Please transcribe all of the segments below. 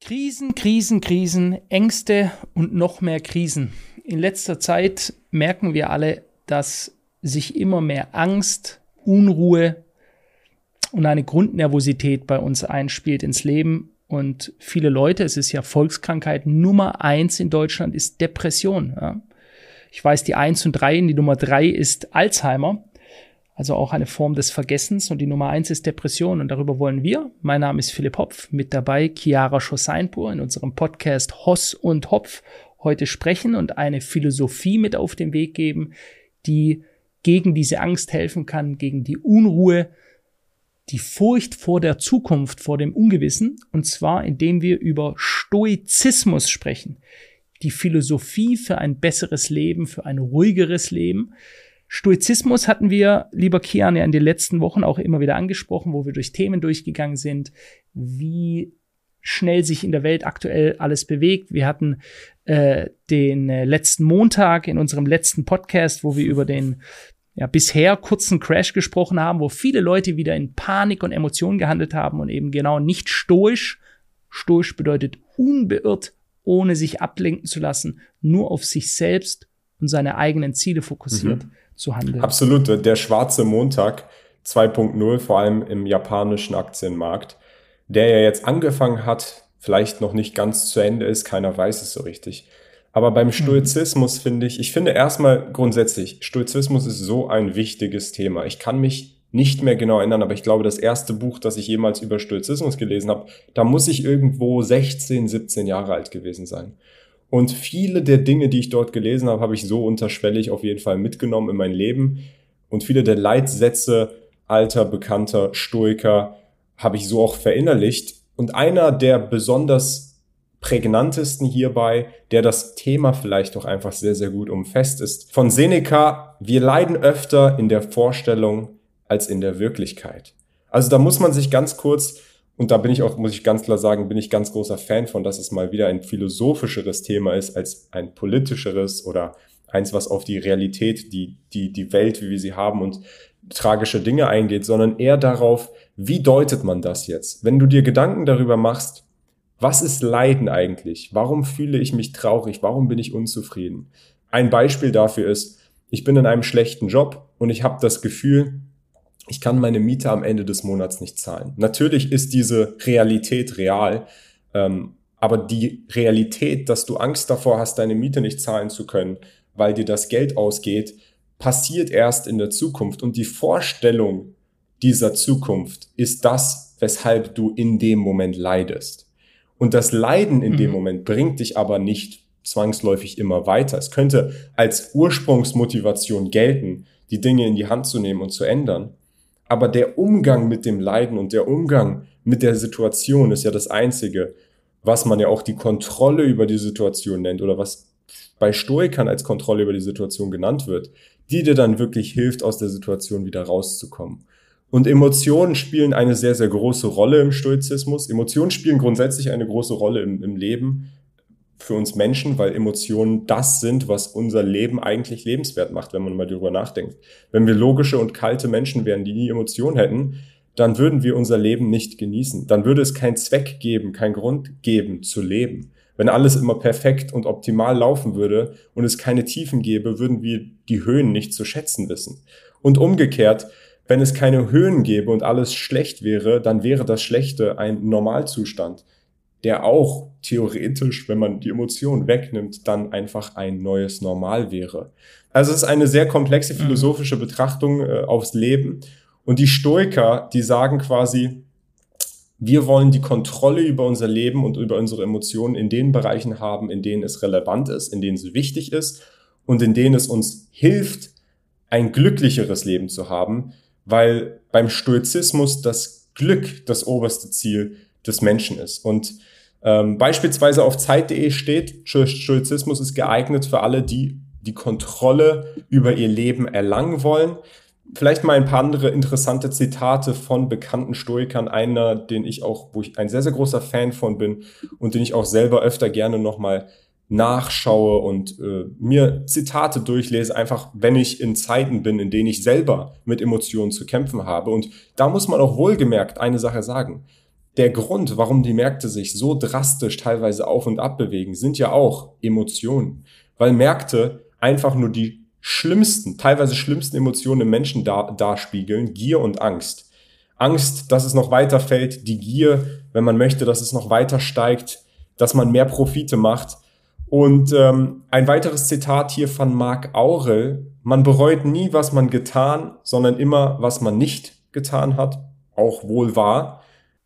Krisen, Krisen, Krisen, Ängste und noch mehr Krisen. In letzter Zeit merken wir alle, dass sich immer mehr Angst, Unruhe und eine Grundnervosität bei uns einspielt ins Leben. Und viele Leute, es ist ja Volkskrankheit Nummer 1 in Deutschland, ist Depression. Ja. Ich weiß, die 1 und 3, die Nummer 3 ist Alzheimer, also auch eine Form des Vergessens. Und die Nummer 1 ist Depression. Und darüber wollen wir, mein Name ist Philipp Hopf, mit dabei Chiara Schoseinpur in unserem Podcast Hoss und Hopf heute sprechen und eine Philosophie mit auf den Weg geben, die gegen diese Angst helfen kann, gegen die Unruhe, die Furcht vor der Zukunft, vor dem Ungewissen, und zwar indem wir über Stoizismus sprechen. Die Philosophie für ein besseres Leben, für ein ruhigeres Leben. Stoizismus hatten wir, lieber Kian, ja in den letzten Wochen auch immer wieder angesprochen, wo wir durch Themen durchgegangen sind, wie schnell sich in der Welt aktuell alles bewegt. Wir hatten den letzten Montag in unserem letzten Podcast, wo wir über den bisher kurzen Crash gesprochen haben, wo viele Leute wieder in Panik und Emotionen gehandelt haben und eben genau nicht stoisch. Stoisch bedeutet unbeirrt, ohne sich ablenken zu lassen, nur auf sich selbst und seine eigenen Ziele fokussiert zu handeln. Absolut, der schwarze Montag 2.0, vor allem im japanischen Aktienmarkt, der ja jetzt angefangen hat, vielleicht noch nicht ganz zu Ende ist, keiner weiß es so richtig. Aber beim Stoizismus finde ich finde erstmal grundsätzlich, Stoizismus ist so ein wichtiges Thema. Ich kann mich nicht mehr genau erinnern, aber ich glaube, das erste Buch, das ich jemals über Stoizismus gelesen habe, da muss ich irgendwo 16, 17 Jahre alt gewesen sein. Und viele der Dinge, die ich dort gelesen habe, habe ich so unterschwellig auf jeden Fall mitgenommen in mein Leben. Und viele der Leitsätze alter, bekannter Stoiker habe ich so auch verinnerlicht. Und einer der besonders prägnantesten hierbei, der das Thema vielleicht auch einfach sehr, sehr gut umfasst, ist von Seneca: Wir leiden öfter in der Vorstellung als in der Wirklichkeit. Also da muss man sich ganz kurz, und da bin ich auch, muss ich ganz klar sagen, bin ich ganz großer Fan von, dass es mal wieder ein philosophischeres Thema ist als ein politischeres oder eins, was auf die Realität, die Welt, wie wir sie haben und tragische Dinge eingeht, sondern eher darauf, wie deutet man das jetzt? Wenn du dir Gedanken darüber machst, was ist Leiden eigentlich? Warum fühle ich mich traurig? Warum bin ich unzufrieden? Ein Beispiel dafür ist, ich bin in einem schlechten Job und ich habe das Gefühl, ich kann meine Miete am Ende des Monats nicht zahlen. Natürlich ist diese Realität real, aber die Realität, dass du Angst davor hast, deine Miete nicht zahlen zu können, weil dir das Geld ausgeht, passiert erst in der Zukunft. Und die Vorstellung dieser Zukunft ist das, weshalb du in dem Moment leidest. Und das Leiden in dem Moment bringt dich aber nicht zwangsläufig immer weiter. Es könnte als Ursprungsmotivation gelten, die Dinge in die Hand zu nehmen und zu ändern. Aber der Umgang mit dem Leiden und der Umgang mit der Situation ist ja das Einzige, was man ja auch die Kontrolle über die Situation nennt oder was bei Stoikern als Kontrolle über die Situation genannt wird, die dir dann wirklich hilft, aus der Situation wieder rauszukommen. Und Emotionen spielen eine sehr, sehr große Rolle im Stoizismus. Emotionen spielen grundsätzlich eine große Rolle im Leben für uns Menschen, weil Emotionen das sind, was unser Leben eigentlich lebenswert macht, wenn man mal darüber nachdenkt. Wenn wir logische und kalte Menschen wären, die nie Emotionen hätten, dann würden wir unser Leben nicht genießen. Dann würde es keinen Zweck geben, keinen Grund geben zu leben. Wenn alles immer perfekt und optimal laufen würde und es keine Tiefen gäbe, würden wir die Höhen nicht zu schätzen wissen. Und umgekehrt, wenn es keine Höhen gäbe und alles schlecht wäre, dann wäre das Schlechte ein Normalzustand, der auch theoretisch, wenn man die Emotionen wegnimmt, dann einfach ein neues Normal wäre. Also es ist eine sehr komplexe philosophische Betrachtung aufs Leben. Und die Stoiker, die sagen quasi, wir wollen die Kontrolle über unser Leben und über unsere Emotionen in den Bereichen haben, in denen es relevant ist, in denen es wichtig ist und in denen es uns hilft, ein glücklicheres Leben zu haben, weil beim Stoizismus das Glück das oberste Ziel des Menschen ist. Und beispielsweise auf Zeit.de steht, Stoizismus ist geeignet für alle, die die Kontrolle über ihr Leben erlangen wollen. Vielleicht mal ein paar andere interessante Zitate von bekannten Stoikern. Einer, wo ich ein sehr, sehr großer Fan von bin und den ich auch selber öfter gerne nochmal nachschaue und mir Zitate durchlese, einfach wenn ich in Zeiten bin, in denen ich selber mit Emotionen zu kämpfen habe. Und da muss man auch wohlgemerkt eine Sache sagen. der Grund, warum die Märkte sich so drastisch teilweise auf und ab bewegen, sind ja auch Emotionen. Weil Märkte einfach nur die teilweise schlimmsten Emotionen im Menschen darspiegeln, Gier und Angst. Angst, dass es noch weiter fällt, die Gier, wenn man möchte, dass es noch weiter steigt, dass man mehr Profite macht. Und ein weiteres Zitat hier von Marc Aurel: Man bereut nie, was man getan, sondern immer, was man nicht getan hat. Auch wohl wahr.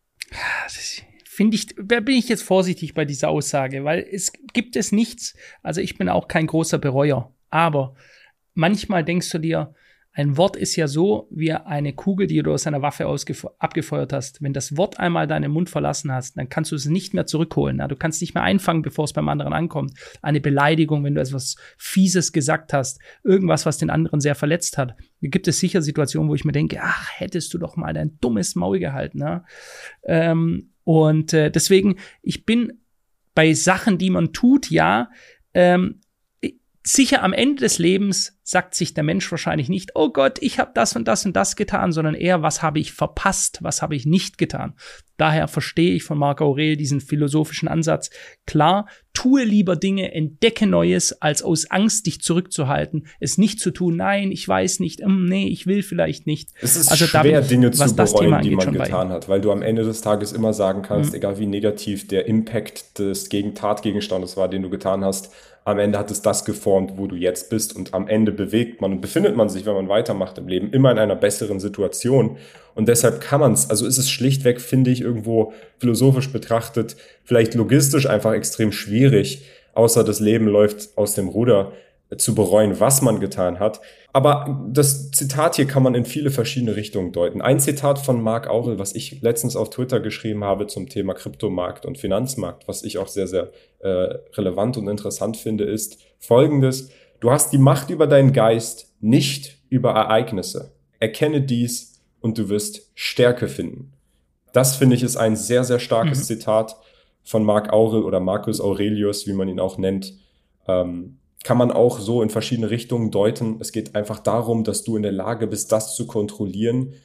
Da bin ich jetzt vorsichtig bei dieser Aussage, weil es gibt nichts, also ich bin auch kein großer Bereuer, aber manchmal denkst du dir, ein Wort ist ja so wie eine Kugel, die du aus einer Waffe abgefeuert hast. Wenn das Wort einmal deinen Mund verlassen hast, dann kannst du es nicht mehr zurückholen. Du kannst nicht mehr einfangen, bevor es beim anderen ankommt. Eine Beleidigung, wenn du etwas Fieses gesagt hast, irgendwas, was den anderen sehr verletzt hat. Da gibt es sicher Situationen, wo ich mir denke, ach, hättest du doch mal dein dummes Maul gehalten. Deswegen, ich bin bei Sachen, die man tut, sicher am Ende des Lebens sagt sich der Mensch wahrscheinlich nicht, oh Gott, ich habe das und das und das getan, sondern eher, was habe ich verpasst, was habe ich nicht getan. Daher verstehe ich von Marc Aurel diesen philosophischen Ansatz. Klar, tue lieber Dinge, entdecke Neues, als aus Angst dich zurückzuhalten, es nicht zu tun, nein, ich weiß nicht, nee, ich will vielleicht nicht. Es ist schwer, Dinge zu bereuen, die man getan hat, weil du am Ende des Tages immer sagen kannst, egal wie negativ der Impact des Tatgegenstandes war, den du getan hast, am Ende hat es das geformt, wo du jetzt bist, und am Ende befindet man sich, wenn man weitermacht im Leben, immer in einer besseren Situation. Und deshalb ist es schlichtweg, finde ich, irgendwo philosophisch betrachtet, vielleicht logistisch einfach extrem schwierig, außer das Leben läuft aus dem Ruder, zu bereuen, was man getan hat. Aber das Zitat hier kann man in viele verschiedene Richtungen deuten. Ein Zitat von Marc Aurel, was ich letztens auf Twitter geschrieben habe zum Thema Kryptomarkt und Finanzmarkt, was ich auch sehr, sehr relevant und interessant finde, ist Folgendes: Du hast die Macht über deinen Geist, nicht über Ereignisse. Erkenne dies und du wirst Stärke finden. Das, finde ich, ist ein sehr, sehr starkes Zitat von Marc Aurel oder Marcus Aurelius, wie man ihn auch nennt. Kann man auch so in verschiedene Richtungen deuten. Es geht einfach darum, dass du in der Lage bist, das zu kontrollieren,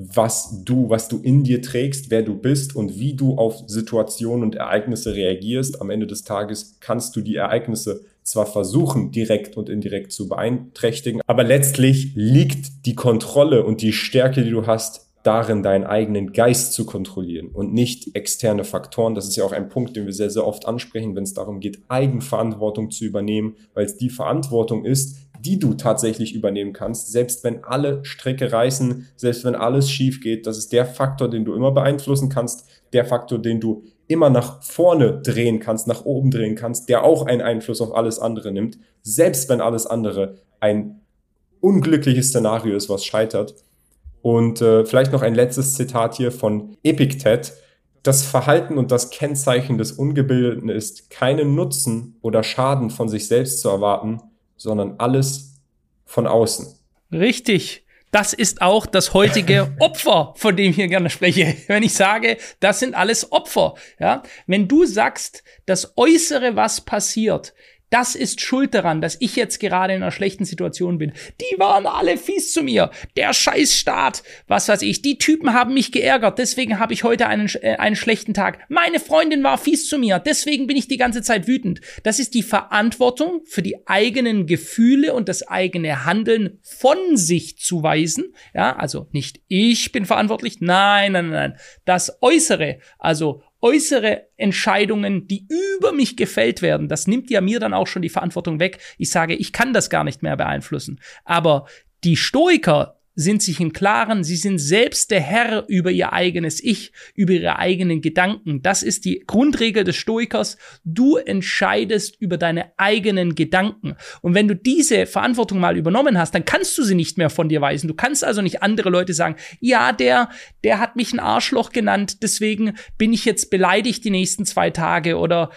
was du in dir trägst, wer du bist und wie du auf Situationen und Ereignisse reagierst. Am Ende des Tages kannst du die Ereignisse zwar versuchen, direkt und indirekt zu beeinträchtigen, aber letztlich liegt die Kontrolle und die Stärke, die du hast, darin, deinen eigenen Geist zu kontrollieren und nicht externe Faktoren. Das ist ja auch ein Punkt, den wir sehr, sehr oft ansprechen, wenn es darum geht, Eigenverantwortung zu übernehmen, weil es die Verantwortung ist, die du tatsächlich übernehmen kannst, selbst wenn alle Stricke reißen, selbst wenn alles schief geht. Das ist der Faktor, den du immer beeinflussen kannst, der Faktor, den du immer nach vorne drehen kannst, nach oben drehen kannst, der auch einen Einfluss auf alles andere nimmt, selbst wenn alles andere ein unglückliches Szenario ist, was scheitert. Und vielleicht noch ein letztes Zitat hier von Epiktet: Das Verhalten und das Kennzeichen des Ungebildeten ist, keinen Nutzen oder Schaden von sich selbst zu erwarten, sondern alles von außen. Richtig. Das ist auch das heutige Opfer, von dem ich hier gerne spreche. Wenn ich sage, das sind alles Opfer. Ja? Wenn du sagst, das Äußere, was passiert, das ist schuld daran, dass ich jetzt gerade in einer schlechten Situation bin. Die waren alle fies zu mir. Der Scheißstaat, was weiß ich. Die Typen haben mich geärgert. Deswegen habe ich heute einen schlechten Tag. Meine Freundin war fies zu mir. Deswegen bin ich die ganze Zeit wütend. Das ist die Verantwortung für die eigenen Gefühle und das eigene Handeln von sich zu weisen. Ja, also nicht ich bin verantwortlich. Nein. Das Äußere, also äußere Entscheidungen, die über mich gefällt werden, das nimmt ja mir dann auch schon die Verantwortung weg. Ich sage, ich kann das gar nicht mehr beeinflussen. Aber die Stoiker sind sich im Klaren, sie sind selbst der Herr über ihr eigenes Ich, über ihre eigenen Gedanken. Das ist die Grundregel des Stoikers. Du entscheidest über deine eigenen Gedanken. Und wenn du diese Verantwortung mal übernommen hast, dann kannst du sie nicht mehr von dir weisen. Du kannst also nicht andere Leute sagen, ja, der hat mich ein Arschloch genannt, deswegen bin ich jetzt beleidigt die nächsten 2 Tage. Oder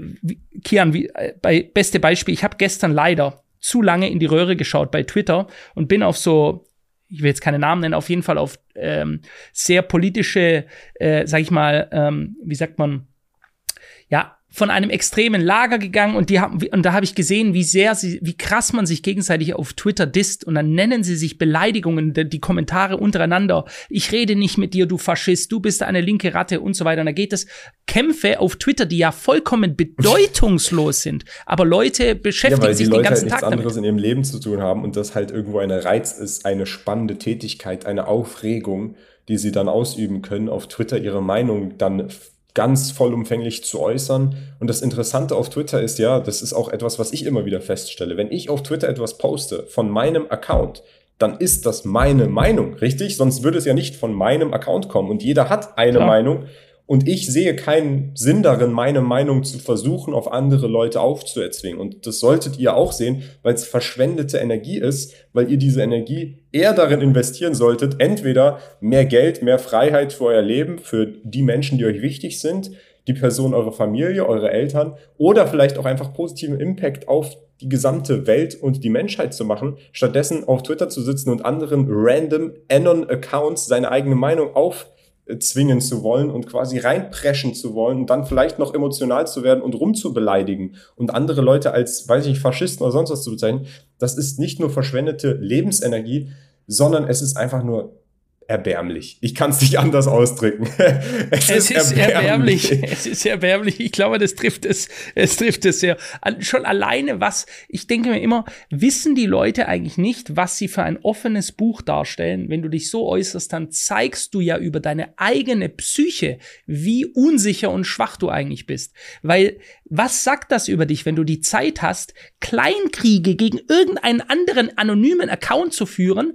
Kian, beste Beispiel, ich habe gestern leider zu lange in die Röhre geschaut bei Twitter und bin auf so, ich will jetzt keine Namen nennen, auf jeden Fall auf sehr politische, sag ich mal, wie sagt man, ja, von einem extremen Lager gegangen und da habe ich gesehen, wie krass man sich gegenseitig auf Twitter disst und dann nennen sie sich Beleidigungen, die Kommentare untereinander. Ich rede nicht mit dir, du Faschist, du bist eine linke Ratte und so weiter. Und da geht es Kämpfe auf Twitter, die ja vollkommen bedeutungslos sind. Aber Leute beschäftigen sich den ganzen Tag damit. Weil die Leute halt nichts anderes in ihrem Leben zu tun haben und das halt irgendwo ein Reiz ist, eine spannende Tätigkeit, eine Aufregung, die sie dann ausüben können, auf Twitter ihre Meinung dann ganz vollumfänglich zu äußern. Und das Interessante auf Twitter ist ja, das ist auch etwas, was ich immer wieder feststelle. Wenn ich auf Twitter etwas poste von meinem Account, dann ist das meine Meinung, richtig? Sonst würde es ja nicht von meinem Account kommen. Und jeder hat eine Meinung. Und ich sehe keinen Sinn darin, meine Meinung zu versuchen, auf andere Leute aufzuerzwingen. Und das solltet ihr auch sehen, weil es verschwendete Energie ist, weil ihr diese Energie eher darin investieren solltet, entweder mehr Geld, mehr Freiheit für euer Leben, für die Menschen, die euch wichtig sind, die Person eurer Familie, eure Eltern, oder vielleicht auch einfach positiven Impact auf die gesamte Welt und die Menschheit zu machen, stattdessen auf Twitter zu sitzen und anderen random Anon-Accounts seine eigene Meinung zwingen zu wollen und quasi reinpreschen zu wollen und dann vielleicht noch emotional zu werden und rumzubeleidigen und andere Leute als, weiß ich nicht, Faschisten oder sonst was zu bezeichnen. Das ist nicht nur verschwendete Lebensenergie, sondern es ist einfach nur erbärmlich. Ich kann es nicht anders ausdrücken. Es ist erbärmlich. Es ist erbärmlich. Ich glaube, es trifft es sehr. Schon alleine ich denke mir immer, wissen die Leute eigentlich nicht, was sie für ein offenes Buch darstellen? Wenn du dich so äußerst, dann zeigst du ja über deine eigene Psyche, wie unsicher und schwach du eigentlich bist. Weil, was sagt das über dich, wenn du die Zeit hast, Kleinkriege gegen irgendeinen anderen anonymen Account zu führen,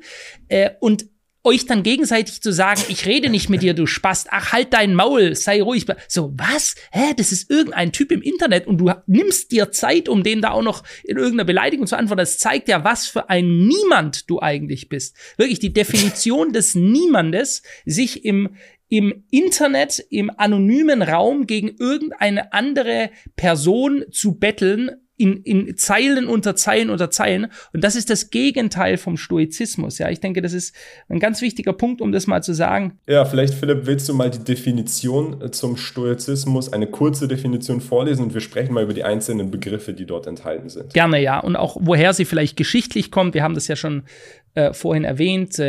und euch dann gegenseitig zu sagen, ich rede nicht mit dir, du Spast, ach, halt dein Maul, sei ruhig. So, was? Das ist irgendein Typ im Internet und du nimmst dir Zeit, um dem da auch noch in irgendeiner Beleidigung zu antworten. Das zeigt ja, was für ein Niemand du eigentlich bist. Wirklich, die Definition des Niemandes, sich im Internet, im anonymen Raum gegen irgendeine andere Person zu betteln, in Zeilen unter Zeilen unter Zeilen. Und das ist das Gegenteil vom Stoizismus. Ja, ich denke, das ist ein ganz wichtiger Punkt, um das mal zu sagen. Ja, vielleicht, Philipp, willst du mal die Definition zum Stoizismus, eine kurze Definition vorlesen und wir sprechen mal über die einzelnen Begriffe, die dort enthalten sind. Gerne, ja. Und auch, woher sie vielleicht geschichtlich kommt. Wir haben das ja schon vorhin erwähnt.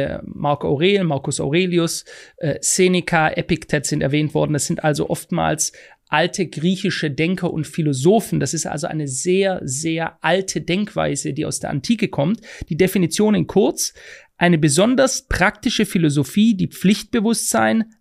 Marcus Aurelius, Seneca, Epiktet sind erwähnt worden. Das sind also oftmals alte griechische Denker und Philosophen. Das ist also eine sehr, sehr alte Denkweise, die aus der Antike kommt. Die Definition in kurz: eine besonders praktische Philosophie, die Pflichtbewusstsein,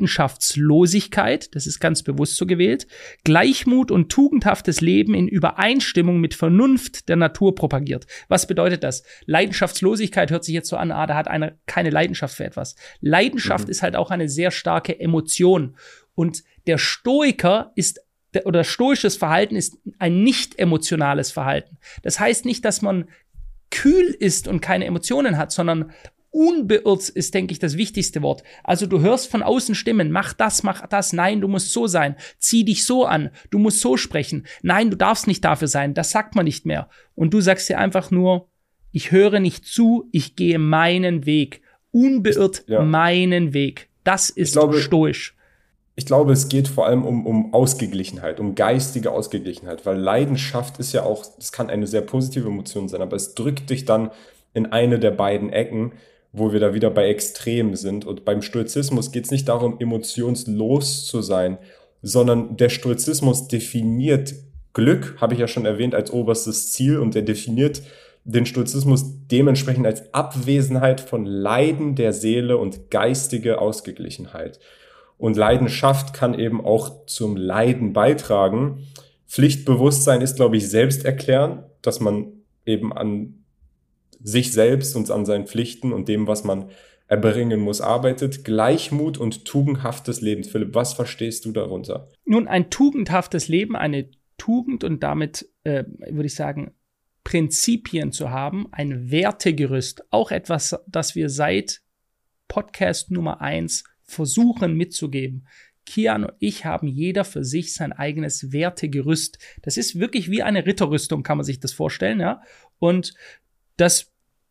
Leidenschaftslosigkeit, das ist ganz bewusst so gewählt, Gleichmut und tugendhaftes Leben in Übereinstimmung mit Vernunft der Natur propagiert. Was bedeutet das? Leidenschaftslosigkeit hört sich jetzt so an, da hat einer keine Leidenschaft für etwas. Leidenschaft ist halt auch eine sehr starke Emotion. Und der Stoiker oder stoisches Verhalten ist ein nicht emotionales Verhalten. Das heißt nicht, dass man kühl ist und keine Emotionen hat, sondern unbeirrt ist, denke ich, das wichtigste Wort. Also du hörst von außen Stimmen, mach das, nein, du musst so sein, zieh dich so an, du musst so sprechen, nein, du darfst nicht dafür sein, das sagt man nicht mehr. Und du sagst dir einfach nur, ich höre nicht zu, ich gehe meinen Weg, unbeirrt meinen Weg. Das ist stoisch. Ich glaube, es geht vor allem um Ausgeglichenheit, um geistige Ausgeglichenheit, weil Leidenschaft ist ja auch, das kann eine sehr positive Emotion sein, aber es drückt dich dann in eine der beiden Ecken, wo wir da wieder bei Extremen sind. Und beim Stoizismus geht es nicht darum, emotionslos zu sein, sondern der Stoizismus definiert Glück, habe ich ja schon erwähnt, als oberstes Ziel, und er definiert den Stoizismus dementsprechend als Abwesenheit von Leiden der Seele und geistige Ausgeglichenheit. Und Leidenschaft kann eben auch zum Leiden beitragen. Pflichtbewusstsein ist, glaube ich, selbsterklärend, dass man eben an sich selbst und an seinen Pflichten und dem, was man erbringen muss, arbeitet. Gleichmut und tugendhaftes Leben. Philipp, was verstehst du darunter? Nun, ein tugendhaftes Leben, eine Tugend und damit, würde ich sagen, Prinzipien zu haben, ein Wertegerüst, auch etwas, das wir seit Podcast Nummer 1 versuchen mitzugeben. Kian und ich haben jeder für sich sein eigenes Wertegerüst. Das ist wirklich wie eine Ritterrüstung, kann man sich das vorstellen, ja. Und das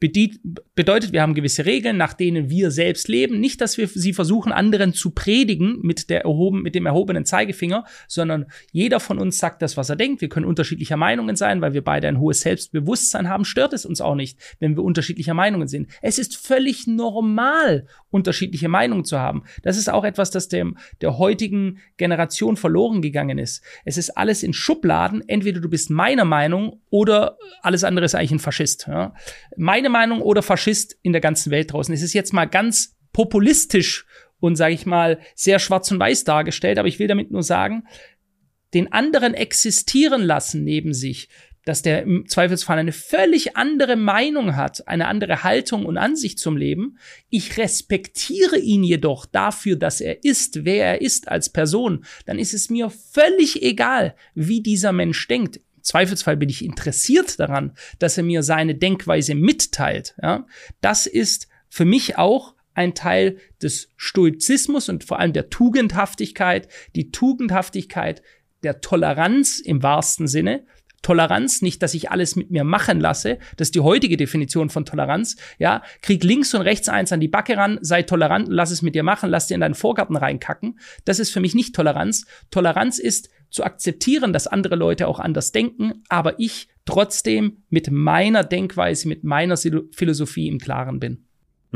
bedeutet, wir haben gewisse Regeln, nach denen wir selbst leben. Nicht, dass wir sie versuchen, anderen zu predigen mit dem erhobenen Zeigefinger, sondern jeder von uns sagt das, was er denkt. Wir können unterschiedlicher Meinungen sein, weil wir beide ein hohes Selbstbewusstsein haben. Stört es uns auch nicht, wenn wir unterschiedlicher Meinungen sind. Es ist völlig normal, unterschiedliche Meinungen zu haben. Das ist auch etwas, das der heutigen Generation verloren gegangen ist. Es ist alles in Schubladen. Entweder du bist meiner Meinung oder alles andere ist eigentlich ein Faschist. Ja? Meine Meinung oder Faschist in der ganzen Welt draußen. Es ist jetzt mal ganz populistisch und, sage ich mal, sehr schwarz und weiß dargestellt. Aber ich will damit nur sagen, den anderen existieren lassen neben sich, dass der im Zweifelsfall eine völlig andere Meinung hat, eine andere Haltung und Ansicht zum Leben. Ich respektiere ihn jedoch dafür, dass er ist, wer er ist als Person. Dann ist es mir völlig egal, wie dieser Mensch denkt. Im Zweifelsfall bin ich interessiert daran, dass er mir seine Denkweise mitteilt. Ja? Das ist für mich auch ein Teil des Stoizismus und vor allem der Tugendhaftigkeit, die Tugendhaftigkeit der Toleranz im wahrsten Sinne. Toleranz, nicht, dass ich alles mit mir machen lasse. Das ist die heutige Definition von Toleranz. Ja, krieg links und rechts eins an die Backe ran, sei tolerant und lass es mit dir machen, lass dir in deinen Vorgarten reinkacken. Das ist für mich nicht Toleranz. Toleranz ist zu akzeptieren, dass andere Leute auch anders denken, aber ich trotzdem mit meiner Denkweise, mit meiner Philosophie im Klaren bin.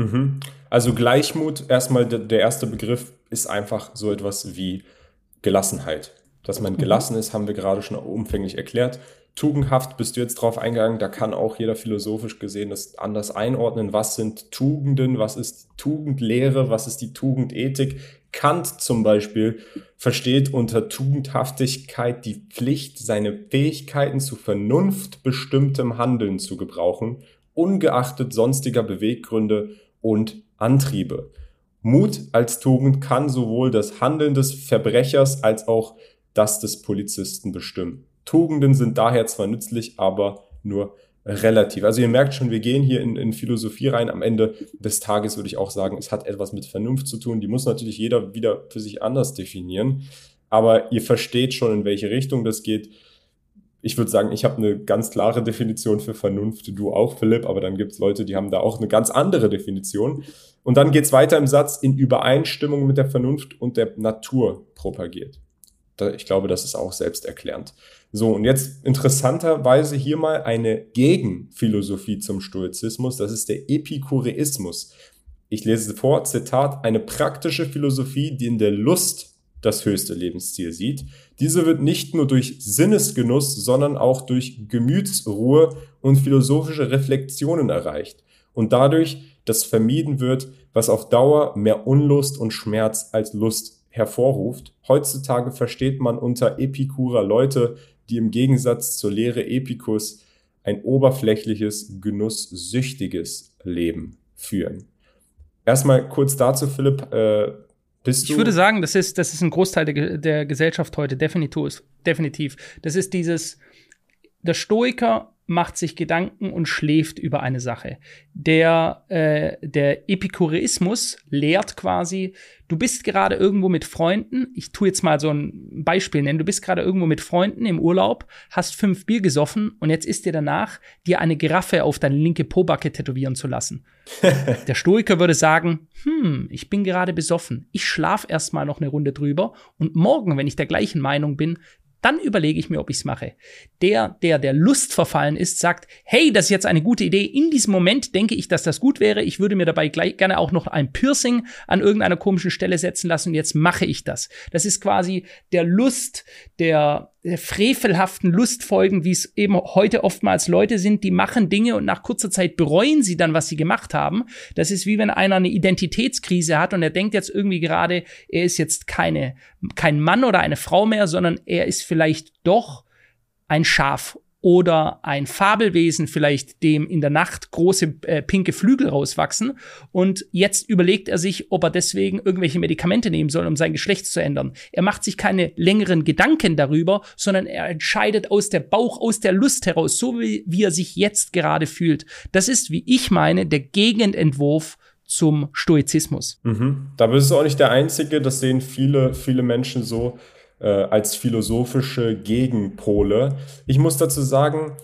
Also Gleichmut, erstmal der erste Begriff ist einfach so etwas wie Gelassenheit. Dass man gelassen ist, haben wir gerade schon umfänglich erklärt. Tugendhaft bist du jetzt drauf eingegangen, da kann auch jeder philosophisch gesehen das anders einordnen. Was sind Tugenden, was ist Tugendlehre, was ist die Tugendethik? Kant zum Beispiel versteht unter Tugendhaftigkeit die Pflicht, seine Fähigkeiten zu vernunftbestimmtem Handeln zu gebrauchen, ungeachtet sonstiger Beweggründe und Antriebe. Mut als Tugend kann sowohl das Handeln des Verbrechers als auch das des Polizisten bestimmen. Tugenden sind daher zwar nützlich, aber nur relativ. Also ihr merkt schon, wir gehen hier in Philosophie rein. Am Ende des Tages würde ich auch sagen, es hat etwas mit Vernunft zu tun. Die muss natürlich jeder wieder für sich anders definieren. Aber ihr versteht schon, in welche Richtung das geht. Ich würde sagen, ich habe eine ganz klare Definition für Vernunft, du auch, Philipp, aber dann gibt es Leute, die haben da auch eine ganz andere Definition. Und dann geht es weiter im Satz, in Übereinstimmung mit der Vernunft und der Natur propagiert. Ich glaube, das ist auch selbsterklärend. So, und jetzt interessanterweise hier mal eine Gegenphilosophie zum Stoizismus. Das ist der Epikureismus. Ich lese vor, Zitat, eine praktische Philosophie, die in der Lust das höchste Lebensziel sieht. Diese wird nicht nur durch Sinnesgenuss, sondern auch durch Gemütsruhe und philosophische Reflexionen erreicht. Und dadurch, dass vermieden wird, was auf Dauer mehr Unlust und Schmerz als Lust hervorruft. Heutzutage versteht man unter Epikurer Leute, die im Gegensatz zur Lehre Epikus ein oberflächliches, genusssüchtiges Leben führen. Erstmal kurz dazu, Philipp, bist du... Ich würde sagen, das ist ein Großteil der Gesellschaft heute, definitiv. Das ist der Stoiker macht sich Gedanken und schläft über eine Sache. Der Epikureismus lehrt quasi, du bist gerade irgendwo mit Freunden, ich tue jetzt mal so ein Beispiel nennen, du bist gerade irgendwo mit Freunden im Urlaub, hast 5 Bier gesoffen und jetzt ist dir danach, dir eine Giraffe auf deine linke Pobacke tätowieren zu lassen. Der Stoiker würde sagen, ich bin gerade besoffen, ich schlaf erst mal noch eine Runde drüber und morgen, wenn ich der gleichen Meinung bin, dann überlege ich mir, ob ich es mache. Der Lust verfallen ist, sagt, hey, das ist jetzt eine gute Idee. In diesem Moment denke ich, dass das gut wäre. Ich würde mir dabei gleich gerne auch noch ein Piercing an irgendeiner komischen Stelle setzen lassen und jetzt mache ich das. Das ist quasi der Lust, der frevelhaften Lust folgen, wie es eben heute oftmals Leute sind, die machen Dinge und nach kurzer Zeit bereuen sie dann, was sie gemacht haben. Das ist wie wenn einer eine Identitätskrise hat und er denkt jetzt irgendwie gerade, er ist jetzt kein Mann oder eine Frau mehr, sondern er ist vielleicht doch ein Schaf oder ein Fabelwesen vielleicht, dem in der Nacht große pinke Flügel rauswachsen. Und jetzt überlegt er sich, ob er deswegen irgendwelche Medikamente nehmen soll, um sein Geschlecht zu ändern. Er macht sich keine längeren Gedanken darüber, sondern er entscheidet aus der Lust heraus, so wie er sich jetzt gerade fühlt. Das ist, wie ich meine, der Gegenentwurf zum Stoizismus. Da bist du auch nicht der Einzige, das sehen viele Menschen so als philosophische Gegenpole. Ich muss dazu sagen,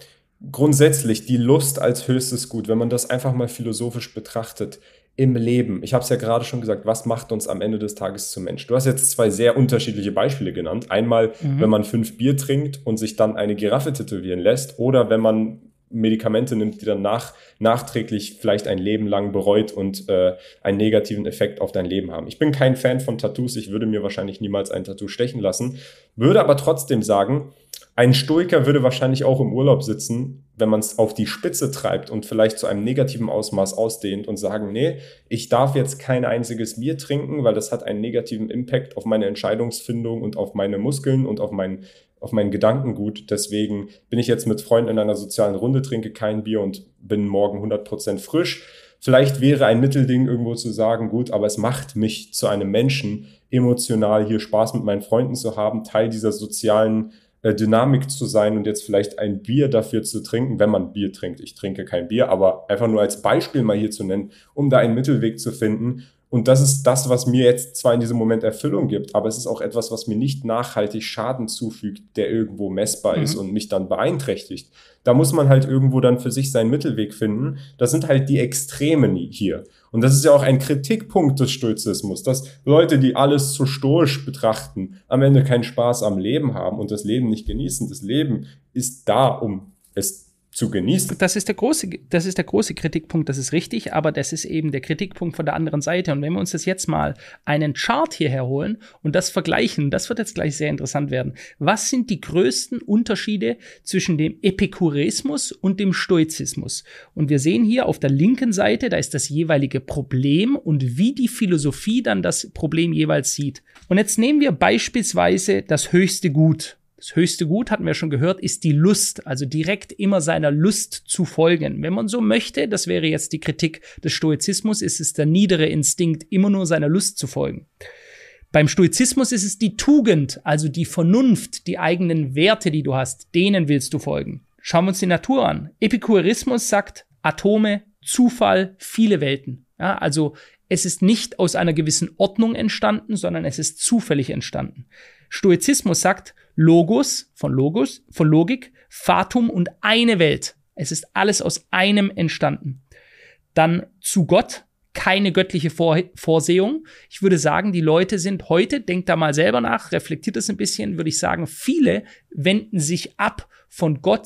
grundsätzlich die Lust als höchstes Gut, wenn man das einfach mal philosophisch betrachtet, im Leben. Ich habe es ja gerade schon gesagt, was macht uns am Ende des Tages zum Mensch? Du hast jetzt zwei sehr unterschiedliche Beispiele genannt. Einmal, wenn man 5 Bier trinkt und sich dann eine Giraffe tätowieren lässt, oder wenn man Medikamente nimmt, die dann nachträglich vielleicht ein Leben lang bereut und einen negativen Effekt auf dein Leben haben. Ich bin kein Fan von Tattoos, ich würde mir wahrscheinlich niemals ein Tattoo stechen lassen, würde aber trotzdem sagen, ein Stoiker würde wahrscheinlich auch im Urlaub sitzen, wenn man es auf die Spitze treibt und vielleicht zu einem negativen Ausmaß ausdehnt und sagen, nee, ich darf jetzt kein einziges Bier trinken, weil das hat einen negativen Impact auf meine Entscheidungsfindung und auf meine Muskeln und auf mein Gedankengut. Deswegen bin ich jetzt mit Freunden in einer sozialen Runde, trinke kein Bier und bin morgen 100% frisch. Vielleicht wäre ein Mittelding irgendwo zu sagen, gut, aber es macht mich zu einem Menschen, emotional hier Spaß mit meinen Freunden zu haben, Teil dieser sozialen Dynamik zu sein und jetzt vielleicht ein Bier dafür zu trinken, wenn man Bier trinkt. Ich trinke kein Bier, aber einfach nur als Beispiel mal hier zu nennen, um da einen Mittelweg zu finden. Und das ist das, was mir jetzt zwar in diesem Moment Erfüllung gibt, aber es ist auch etwas, was mir nicht nachhaltig Schaden zufügt, der irgendwo messbar ist und mich dann beeinträchtigt. Da muss man halt irgendwo dann für sich seinen Mittelweg finden. Das sind halt die Extremen hier. Und das ist ja auch ein Kritikpunkt des Stoizismus, dass Leute, die alles zu stoisch betrachten, am Ende keinen Spaß am Leben haben und das Leben nicht genießen. Das Leben ist da, um es zu genießen. Das ist der große Kritikpunkt, das ist richtig, aber das ist eben der Kritikpunkt von der anderen Seite. Und wenn wir uns das jetzt mal einen Chart hierher holen und das vergleichen, das wird jetzt gleich sehr interessant werden. Was sind die größten Unterschiede zwischen dem Epikureismus und dem Stoizismus? Und wir sehen hier auf der linken Seite, da ist das jeweilige Problem und wie die Philosophie dann das Problem jeweils sieht. Und jetzt nehmen wir beispielsweise das höchste Gut. Das höchste Gut, hatten wir schon gehört, ist die Lust, also direkt immer seiner Lust zu folgen. Wenn man so möchte, das wäre jetzt die Kritik des Stoizismus, ist es der niedere Instinkt, immer nur seiner Lust zu folgen. Beim Stoizismus ist es die Tugend, also die Vernunft, die eigenen Werte, die du hast, denen willst du folgen. Schauen wir uns die Natur an. Epikureismus sagt Atome, Zufall, viele Welten. Ja, also es ist nicht aus einer gewissen Ordnung entstanden, sondern es ist zufällig entstanden. Stoizismus sagt Logos, von Logik, Fatum und eine Welt. Es ist alles aus einem entstanden. Dann zu Gott, keine göttliche Vorsehung. Ich würde sagen, die Leute sind heute, denkt da mal selber nach, reflektiert es ein bisschen, würde ich sagen, viele wenden sich ab von Gott.